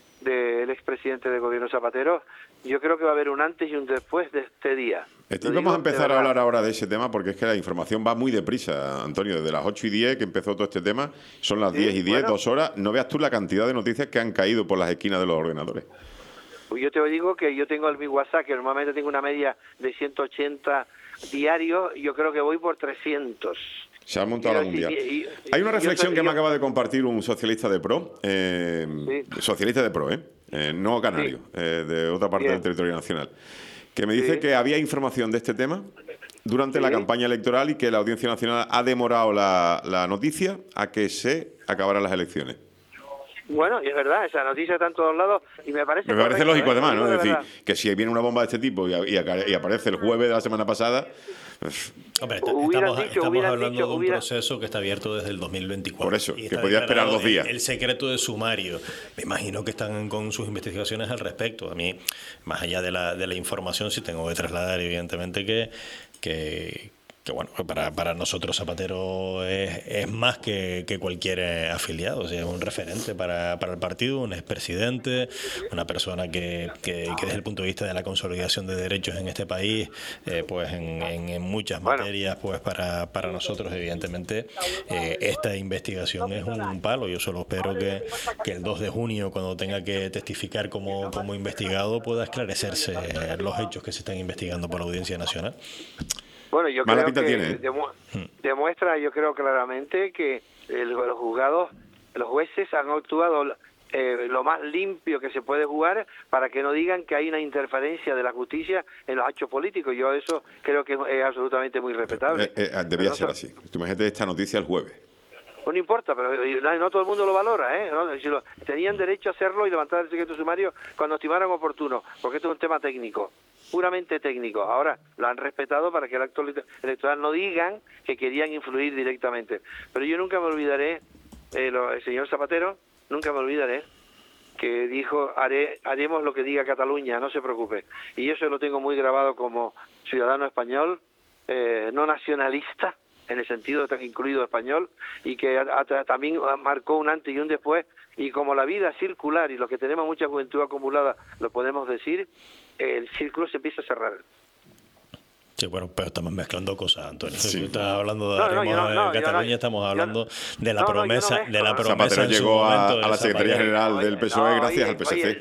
del expresidente del gobierno Zapatero, yo creo que va a haber un antes y un después de este día. Vamos a empezar a hablar ahora de ese tema, porque es que la información va muy deprisa, Antonio, desde las 8:10 que empezó todo este tema, son las 10:10, 2 horas, no veas tú la cantidad de noticias que han caído por las esquinas de los ordenadores. Pues yo te digo que yo tengo mi WhatsApp, que normalmente tengo una media de 180 diarios, yo creo que voy por 300. Se ha montado la mundial. Hay una reflexión que me acaba de compartir un socialista de pro, socialista de pro, no canario, de otra parte del territorio nacional, que me dice que había información de este tema durante la campaña electoral y que la Audiencia Nacional ha demorado la noticia a que se acabaran las elecciones. Bueno, y es verdad, esa noticia está en todos lados y me parece lógico, además, ¿no? Es decir, que si viene una bomba de este tipo y aparece el jueves de la semana pasada... Hombre, estamos hablando de un proceso que está abierto desde el 2024. Por eso, que podía esperar 2 días. El secreto de sumario. Me imagino que están con sus investigaciones al respecto. A mí, más allá de la información, sí tengo que trasladar, evidentemente, que bueno, para nosotros Zapatero es más que cualquier afiliado, o sea, es un referente para el partido, un expresidente, una persona que desde el punto de vista de la consolidación de derechos en este país, pues en muchas materias, pues para nosotros evidentemente esta investigación es un palo. Yo solo espero que el 2 de junio, cuando tenga que testificar como investigado, pueda esclarecerse los hechos que se están investigando por la Audiencia Nacional. Bueno, yo creo que demuestra, yo creo claramente que los juzgados, los jueces han actuado lo más limpio que se puede jugar para que no digan que hay una interferencia de la justicia en los hechos políticos. Yo eso creo que es absolutamente muy respetable. Debía ser así. Tú imagínate esta noticia el jueves. Pues no importa, pero no todo el mundo lo valora, ¿eh? ¿No? Si tenían derecho a hacerlo y levantar el secreto sumario cuando estimaran oportuno, porque esto es un tema técnico, puramente técnico. Ahora lo han respetado para que el acto electoral no digan que querían influir directamente. Pero yo nunca me olvidaré, el señor Zapatero, nunca me olvidaré que dijo, haremos lo que diga Cataluña, no se preocupe. Y eso lo tengo muy grabado como ciudadano español, no nacionalista, en el sentido de incluido español, y que también marcó un antes y un después, y como la vida es circular y los que tenemos mucha juventud acumulada lo podemos decir, el círculo se empieza a cerrar. Sí, bueno, pero estamos mezclando cosas, Antonio. Sí. Estás hablando de Cataluña, estamos hablando de la promesa. Zapatero llegó a la Secretaría General del PSOE gracias al PSC.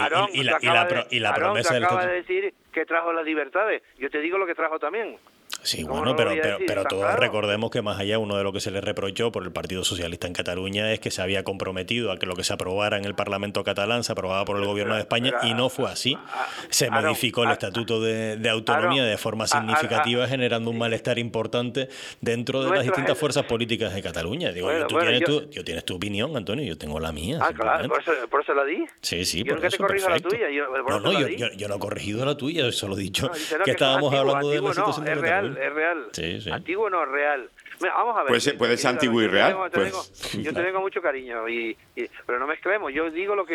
Y la promesa del acaba de decir que trajo las libertades. Yo te digo lo que trajo también. Sí, bueno, pero todos recordemos que más allá, uno de lo que se le reprochó por el Partido Socialista en Cataluña es que se había comprometido a que lo que se aprobara en el Parlamento catalán se aprobaba por el Gobierno de España, y no fue así. Se modificó el Estatuto de Autonomía de forma significativa, generando un malestar importante dentro de las distintas fuerzas políticas de Cataluña. Digo, tú tienes tu opinión, Antonio, yo tengo la mía. Claro, por eso la di. Sí, yo nunca te corrijo la tuya. Yo no he corregido la tuya, yo solo he dicho que estábamos hablando de la situación de Cataluña. Es real. Sí. Antiguo no es real. Mira, vamos a ver. Puede ser antiguo y real. Yo te tengo mucho cariño, pero no mezclemos. Yo digo lo que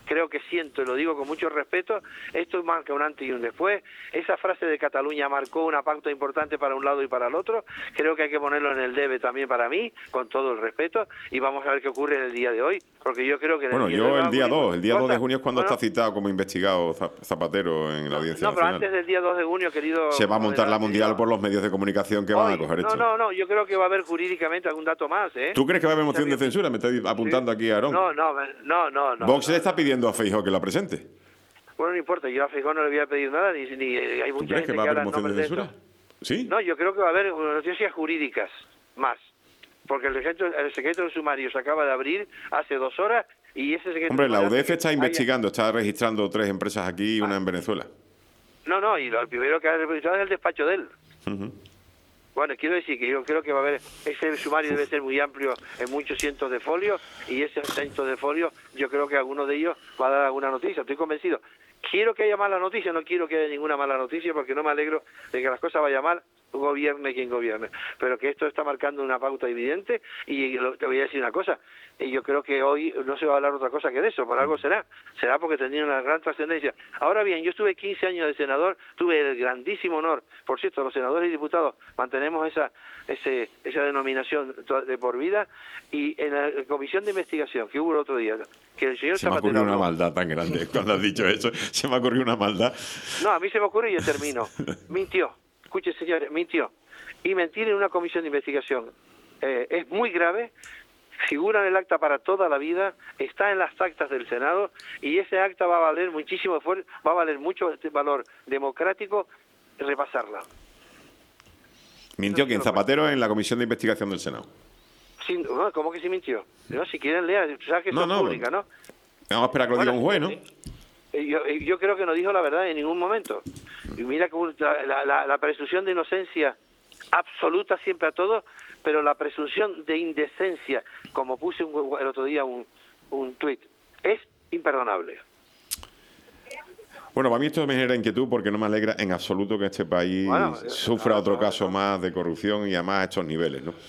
creo que siento, y lo digo con mucho respeto, esto marca un antes y un después. Esa frase de Cataluña marcó una pauta importante para un lado y para el otro. Creo que hay que ponerlo en el debe también para mí, con todo el respeto, y vamos a ver qué ocurre en el día de hoy, porque yo creo que... Bueno, yo el día 2 de junio es cuando bueno, está citado como investigado Zapatero en la Audiencia no, pero Nacional. antes del día 2 de junio, querido... Se va a montar la mundial por los medios de comunicación que van a coger esto. No, yo creo que va a haber jurídicamente algún dato más, ¿eh? ¿Tú crees que va a haber moción de censura? Me está apuntando aquí Aarón. No. Vox le está pidiendo a Feijóo que la presente. Bueno, no importa, yo a Feijóo no le voy a pedir nada, ni hay ¿Tú mucha crees gente que va a haber habla en moción nombre de de censura? esto. ¿Sí? No, yo creo que va a haber noticias jurídicas más, porque el secreto del sumario se acaba de abrir hace 2 horas y ese secreto... Hombre, la UDF está investigando, está registrando 3 empresas aquí y una en Venezuela. No, y lo primero que ha registrado es el despacho de él. Bueno, quiero decir que yo creo que va a haber, ese sumario debe ser muy amplio en muchos cientos de folios, y ese cientos de folios yo creo que alguno de ellos va a dar alguna noticia, estoy convencido. Quiero que haya mala noticia, no quiero que haya ninguna mala noticia, porque no me alegro de que las cosas vayan mal, gobierne quien gobierne, pero que esto está marcando una pauta evidente. Y te voy a decir una cosa, y yo creo que hoy no se va a hablar otra cosa que de eso, por algo será porque tendría una gran trascendencia. Ahora bien, yo estuve 15 años de senador, tuve el grandísimo honor, por cierto, los senadores y diputados mantenemos esa denominación de por vida, y en la comisión de investigación que hubo el otro día, que el señor Se me ha Zapatero ocurrido una maldad tan grande cuando has dicho eso, se me ha ocurrido una maldad. No, a mí se me ocurre y yo termino. Mintió. Escuche, señores, mintió. Y mentir en una comisión de investigación es muy grave, figura en el acta para toda la vida, está en las actas del Senado, y ese acta va a valer muchísimo, va a valer mucho valor democrático repasarla. Mintió quien, Zapatero, en la comisión de investigación del Senado. No, ¿cómo que sí mintió? No, si quieren leer, sabes que son públicas, ¿no? Vamos a esperar que lo diga un juez, ¿no? Yo creo que no dijo la verdad en ningún momento. Y mira que la presunción de inocencia absoluta siempre a todos, pero la presunción de indecencia, como puse el otro día un tuit, es imperdonable. Bueno, para mí esto me genera inquietud porque no me alegra en absoluto que este país sufra otro caso más de corrupción y además a estos niveles, ¿no?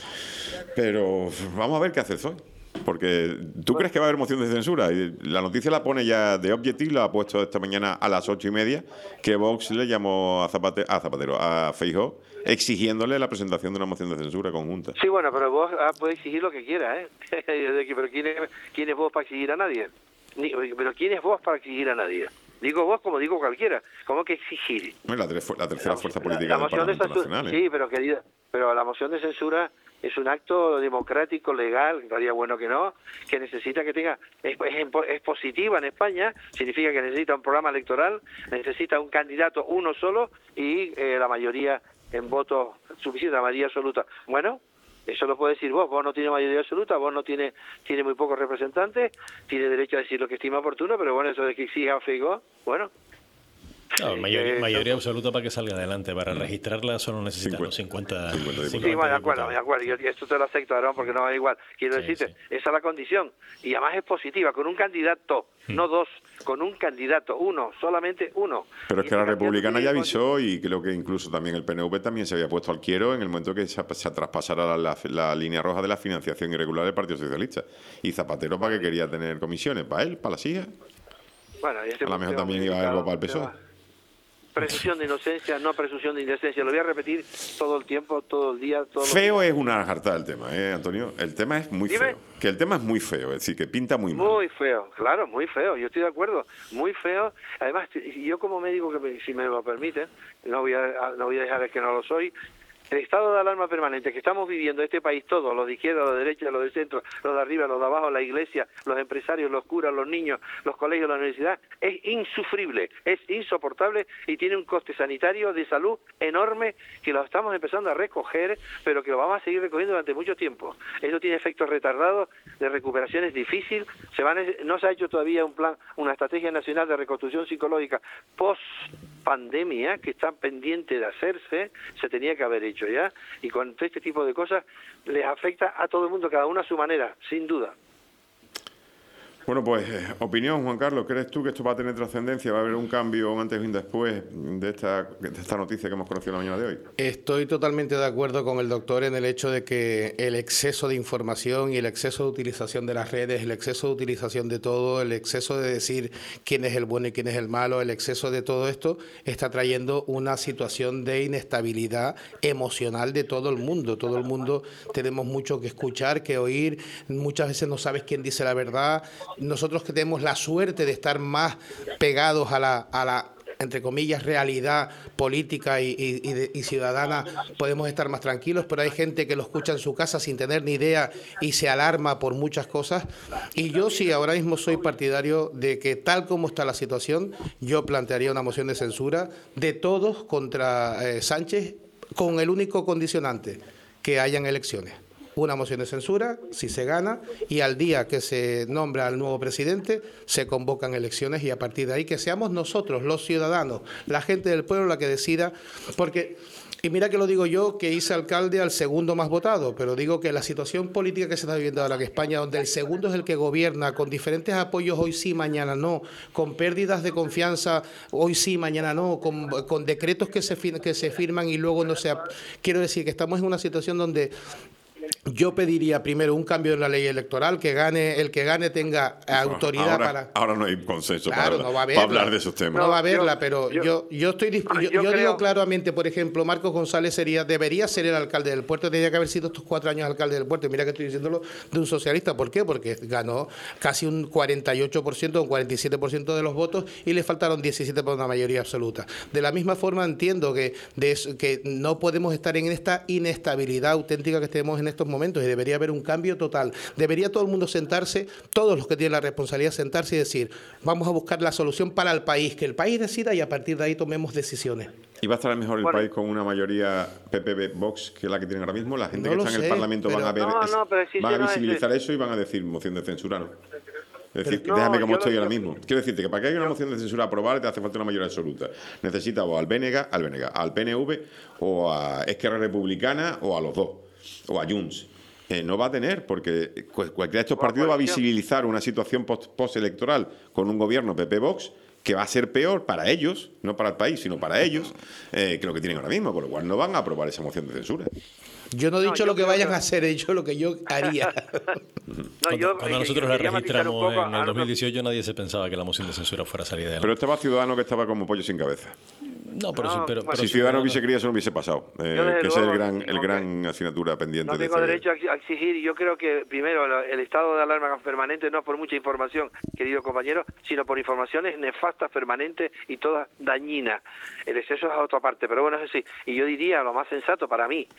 Pero vamos a ver qué haces hoy. Porque tú crees que va a haber moción de censura. Y la noticia la pone ya de Objective, la ha puesto esta mañana a las 8:30, que Vox le llamó a Feijóo, exigiéndole la presentación de una moción de censura conjunta. Sí, bueno, pero vos puede exigir lo que quiera, ¿eh? Pero ¿quién es vos para exigir a nadie? Pero ¿quién es vos para exigir a nadie? Digo vos como digo cualquiera. ¿Cómo que exigir? Bueno, la tercera fuerza política del Parlamento Nacional. Sí, pero la moción de censura es un acto democrático, legal, estaría bueno que no, que necesita que tenga, es positiva en España, significa que necesita un programa electoral, necesita un candidato, uno solo, y la mayoría en votos suficiente, la mayoría absoluta. Bueno, eso lo puede decir vos no tienes mayoría absoluta, vos no tiene muy pocos representantes, tiene derecho a decir lo que estima oportuno, pero bueno, eso de que exija a Feijóo, bueno... No, mayoría absoluta para que salga adelante. Para registrarla solo necesitan los 50 Sí, bueno, de acuerdo. Yo esto te lo acepto, Aarón, porque no es igual. Quiero decirte, esa es la condición. Y además es positiva, con un candidato, no dos, con un candidato, solamente uno. Pero es que la Republicana ya avisó, y creo que incluso también el PNV también se había puesto al quiero en el momento que se traspasara la línea roja de la financiación irregular del Partido Socialista. Y Zapatero, ¿para qué quería tener comisiones? ¿Para él? ¿Para las hijas? Bueno, a lo mejor también iba a verlo para el PSOE. Presunción de inocencia, no presunción de indecencia. Lo voy a repetir todo el tiempo, todo el día. Feo es una jarta el tema, Antonio. El tema es muy feo. Que el tema es muy feo, es decir, que pinta muy mal. Muy feo, claro, muy feo. Yo estoy de acuerdo. Muy feo. Además, yo como médico, si me lo permiten, no voy a dejar que no lo soy. El estado de alarma permanente que estamos viviendo en este país, todos, los de izquierda, los de derecha, los de centro, los de arriba, los de abajo, la iglesia, los empresarios, los curas, los niños, los colegios, la universidad, es insufrible, es insoportable y tiene un coste sanitario de salud enorme que lo estamos empezando a recoger, pero que lo vamos a seguir recogiendo durante mucho tiempo. Eso tiene efectos retardados, de recuperación es difícil, no se ha hecho todavía una estrategia nacional de reconstrucción psicológica post-pandemia que está pendiente de hacerse, se tenía que haber hecho ya, y con este tipo de cosas les afecta a todo el mundo, cada uno a su manera, sin duda. Bueno, pues opinión, Juan Carlos, ¿crees tú que esto va a tener trascendencia? ¿Va a haber un cambio, un antes y un después de esta noticia que hemos conocido la mañana de hoy? Estoy totalmente de acuerdo con el doctor en el hecho de que el exceso de información y el exceso de utilización de las redes, el exceso de utilización de todo, el exceso de decir quién es el bueno y quién es el malo, el exceso de todo esto está trayendo una situación de inestabilidad emocional de todo el mundo. Todo el mundo tenemos mucho que escuchar, que oír, muchas veces no sabes quién dice la verdad. Nosotros que tenemos la suerte de estar más pegados a la entre comillas, realidad política y ciudadana, podemos estar más tranquilos, pero hay gente que lo escucha en su casa sin tener ni idea y se alarma por muchas cosas. Y yo sí, ahora mismo soy partidario de que tal como está la situación, yo plantearía una moción de censura de todos contra Sánchez, con el único condicionante, que hayan elecciones. Una moción de censura, si se gana, y al día que se nombra al nuevo presidente, se convocan elecciones y a partir de ahí que seamos nosotros, los ciudadanos, la gente del pueblo la que decida, porque, y mira que lo digo yo, que hice alcalde al segundo más votado, pero digo que la situación política que se está viviendo ahora en España, donde el segundo es el que gobierna, con diferentes apoyos hoy sí, mañana no, con pérdidas de confianza hoy sí, mañana no, con decretos que se firman y luego no se... Quiero decir que estamos en una situación donde... Yo pediría primero un cambio en la ley electoral, que gane el que gane tenga autoridad ahora no hay consenso claro, para hablar de esos temas. No va a haberla, pero yo digo claramente, por ejemplo, Marcos González debería ser el alcalde del puerto, tendría que haber sido estos 4 años alcalde del puerto. Mira que estoy diciéndolo de un socialista. ¿Por qué? Porque ganó casi un 48%, un 47% de los votos y le faltaron 17 para una mayoría absoluta. De la misma forma entiendo que no podemos estar en esta inestabilidad auténtica que tenemos en estos momentos y debería haber un cambio total. Debería todo el mundo sentarse, todos los que tienen la responsabilidad, sentarse y decir, vamos a buscar la solución para el país, que el país decida y a partir de ahí tomemos decisiones. ¿Y va a estar mejor el país con una mayoría PP-Vox que la que tienen ahora mismo? La gente que está en el Parlamento van a ver, van a visibilizar eso y van a decir moción de censura, ¿no? Es decir, déjame como estoy ahora mismo. Quiero decirte que para que haya una moción de censura aprobada te hace falta una mayoría absoluta. Necesita o al BNG, al PNV o a Esquerra Republicana o a los dos, o a Junts. No va a tener, porque cualquiera de estos partidos va a visibilizar una situación postelectoral con un gobierno PP-Vox que va a ser peor para ellos, no para el país, sino para ellos, que lo que tienen ahora mismo, con lo cual no van a aprobar esa moción de censura. Yo no he dicho lo que vayan a hacer, he dicho lo que yo haría. Cuando nosotros la registramos en el 2018 nadie se pensaba que la moción de censura fuera a salir de él. Pero estaba Ciudadanos que estaba como pollo sin cabeza. No, pero si Ciudadanos hubiese querido, eso no hubiese pasado. Que esa es el gran asignatura pendiente. No tengo derecho a exigir, y yo creo que primero el estado de alarma permanente no es por mucha información, querido compañero, sino por informaciones nefastas permanentes y todas dañinas. El exceso es a otra parte, pero bueno, eso sí. Y yo diría, lo más sensato para mí,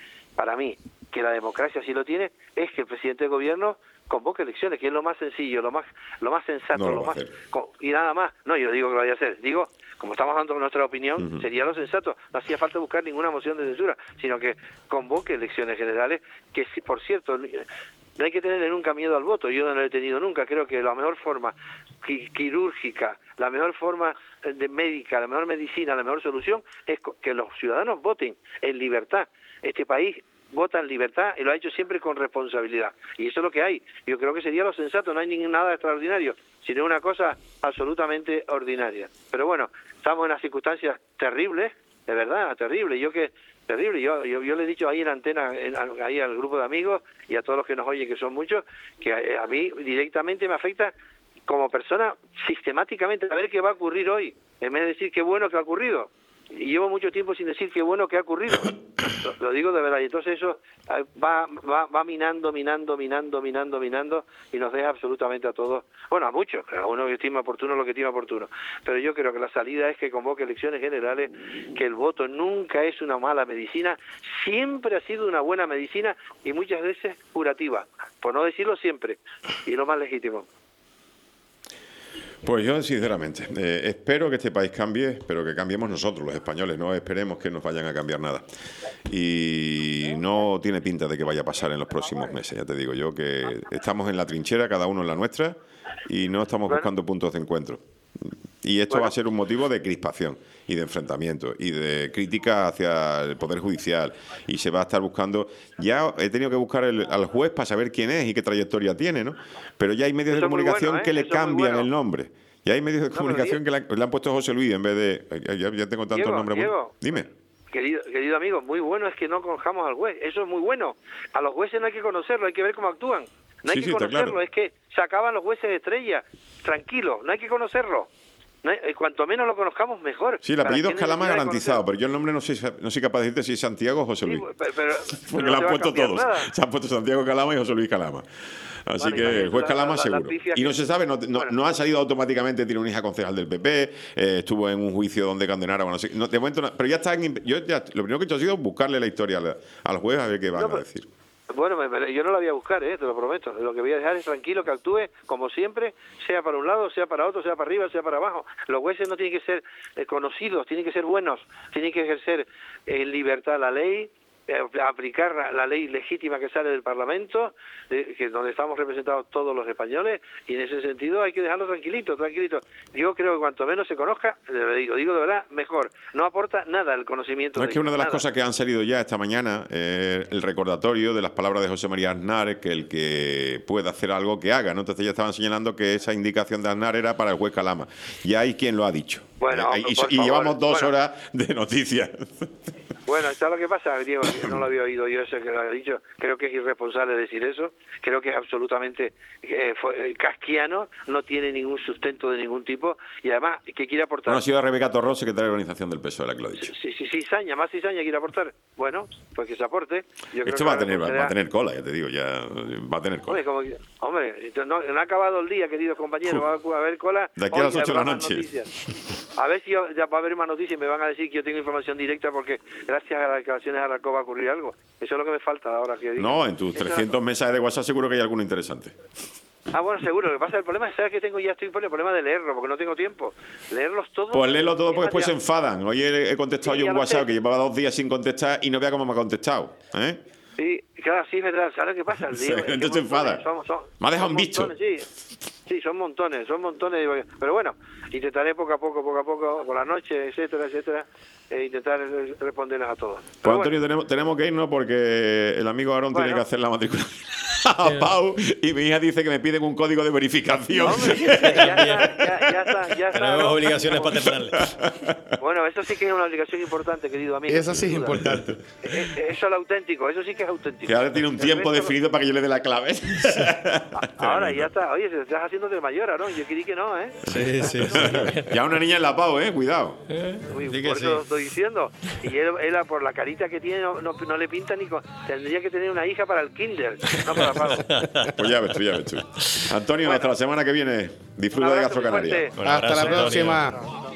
que la democracia sí lo tiene, es que el presidente de gobierno convoque elecciones, que es lo más sencillo, lo más sensato, y nada más. No, yo digo que lo vaya a hacer, digo, como estamos dando nuestra opinión, sería lo sensato. No hacía falta buscar ninguna moción de censura, sino que convoque elecciones generales, que por cierto, no hay que tener nunca miedo al voto. Yo no lo he tenido nunca. Creo que la mejor forma quirúrgica, la mejor forma médica, la mejor medicina, la mejor solución es que los ciudadanos voten en libertad. Este país vota en libertad y lo ha hecho siempre con responsabilidad. Y eso es lo que hay. Yo creo que sería lo sensato. No hay nada extraordinario, sino una cosa absolutamente ordinaria. Pero bueno, estamos en unas circunstancias terribles, de verdad, terribles. Terrible. Yo le he dicho ahí en antena, ahí al grupo de amigos y a todos los que nos oyen, que son muchos, que a mí directamente me afecta como persona sistemáticamente a ver qué va a ocurrir hoy, en vez de decir qué bueno que ha ocurrido. Y llevo mucho tiempo sin decir qué bueno que ha ocurrido. Lo digo de verdad. Y entonces eso va minando y nos deja absolutamente a todos, bueno, a muchos, a uno que estima oportuno lo que estima oportuno. Pero yo creo que la salida es que convoque elecciones generales, que el voto nunca es una mala medicina, siempre ha sido una buena medicina y muchas veces curativa, por no decirlo siempre, y lo más legítimo. Pues yo, sinceramente, espero que este país cambie, pero que cambiemos nosotros, los españoles. No esperemos que nos vayan a cambiar nada. Y no tiene pinta de que vaya a pasar en los próximos meses. Ya te digo yo que estamos en la trinchera, cada uno en la nuestra, y no estamos buscando puntos de encuentro. Y esto va a ser un motivo de crispación y de enfrentamiento y de crítica hacia el Poder Judicial. Y se va a estar buscando... Ya he tenido que buscar al juez para saber quién es y qué trayectoria tiene, ¿no? Pero ya hay medios de comunicación que le cambian el nombre. Ya hay medios de comunicación que le han puesto José Luis en vez de... Ya tengo tantos nombres. Diego, dime. Querido amigo, muy bueno es que no conozcamos al juez. Eso es muy bueno. A los jueces no hay que conocerlo, hay que ver cómo actúan. No hay que conocerlo, claro. Es que se acaban los jueces de estrella. Tranquilo, no hay que conocerlo. No hay, cuanto menos lo conozcamos, mejor. Sí, el apellido es Calama garantizado, pero yo el nombre no soy capaz de decirte si es Santiago o José Luis. Sí, pero porque lo han puesto todos. Se han puesto Santiago Calama y José Luis Calama. Así que el juez Calama seguro. Y no se sabe, no ha salido automáticamente, tiene una hija concejal del PP, estuvo en un juicio donde condenaron, bueno, no sé, de momento no, pero ya está, lo primero que he hecho ha sido buscarle la historia al juez a ver qué van a decir. Bueno, yo no la voy a buscar, te lo prometo. Lo que voy a dejar es tranquilo que actúe como siempre, sea para un lado, sea para otro, sea para arriba, sea para abajo. Los jueces no tienen que ser conocidos, tienen que ser buenos, tienen que ejercer en libertad la ley, aplicar la ley legítima que sale del Parlamento, que donde estamos representados todos los españoles, y en ese sentido hay que dejarlo tranquilito. Yo creo que cuanto menos se conozca, digo de verdad, mejor. No aporta nada el conocimiento. No, es que una de las cosas que han salido ya esta mañana el recordatorio de las palabras de José María Aznar, que el que pueda hacer algo que haga, ¿no? Entonces ya estaban señalando que esa indicación de Aznar era para el juez Calama. Ya hay quien lo ha dicho. Bueno, y llevamos 2 horas de noticias. Bueno, ¿sabes lo que pasa, Diego? No lo había oído yo ese que lo ha dicho. Creo que es irresponsable decir eso. Creo que es absolutamente casquiano. No tiene ningún sustento de ningún tipo. Y además, que quiere aportar... Bueno, ha sido Rebeca Torró, secretaria de organización del PSOE, la que lo ha dicho. Sí, cizaña quiere aportar. Bueno, pues que se aporte. Yo Esto va a tener cola, ya te digo, ya va a tener cola. Hombre, no ha acabado el día, queridos compañeros. Va a haber cola. De aquí a las 8 de la noche. A ver si ya va a haber más noticias y me van a decir que yo tengo información directa porque gracias a las declaraciones de Arrancó va a ocurrir algo. Eso es lo que me falta ahora que digo. No, en tus 300 mensajes de WhatsApp seguro que hay alguno interesante. Bueno, seguro. Lo que pasa, el problema es que estoy por el problema de leerlo, porque no tengo tiempo. Leerlos todos. Pues léelo todo porque después se enfadan. Hoy he contestado yo un WhatsApp que llevaba 2 días sin contestar y no vea cómo me ha contestado. Sí, claro, sí, es verdad. ¿Sabes qué pasa? Entonces se enfada. Me ha dejado un visto. Sí, son montones. Pero bueno, intentaré poco a poco, por la noche, etcétera, intentar responderles a todos. Pues Antonio, tenemos que irnos porque el amigo Aarón tiene que hacer la matrícula a Pau y mi hija dice que me piden un código de verificación. Hombre, ya está. Tenemos obligaciones paternales. Bueno, eso sí que es una obligación importante, querido amigo. Eso sí es importante. Eso es lo auténtico, eso sí que es auténtico. Que ahora tiene un tiempo definido para que yo le dé la clave. Ahora ya está. Oye, te estás haciendo de mayor, Aarón. Yo creí que no, ¿eh? Sí. Ya una niña en la Pau, cuidado. Por eso lo estoy diciendo. Y él por la carita que tiene no le pinta ni tendría que tener una hija para el kinder, no para Pau. Pues ya ves tú. Antonio, hasta la semana que viene. Disfruta de Gastro Canaria. Hasta la próxima.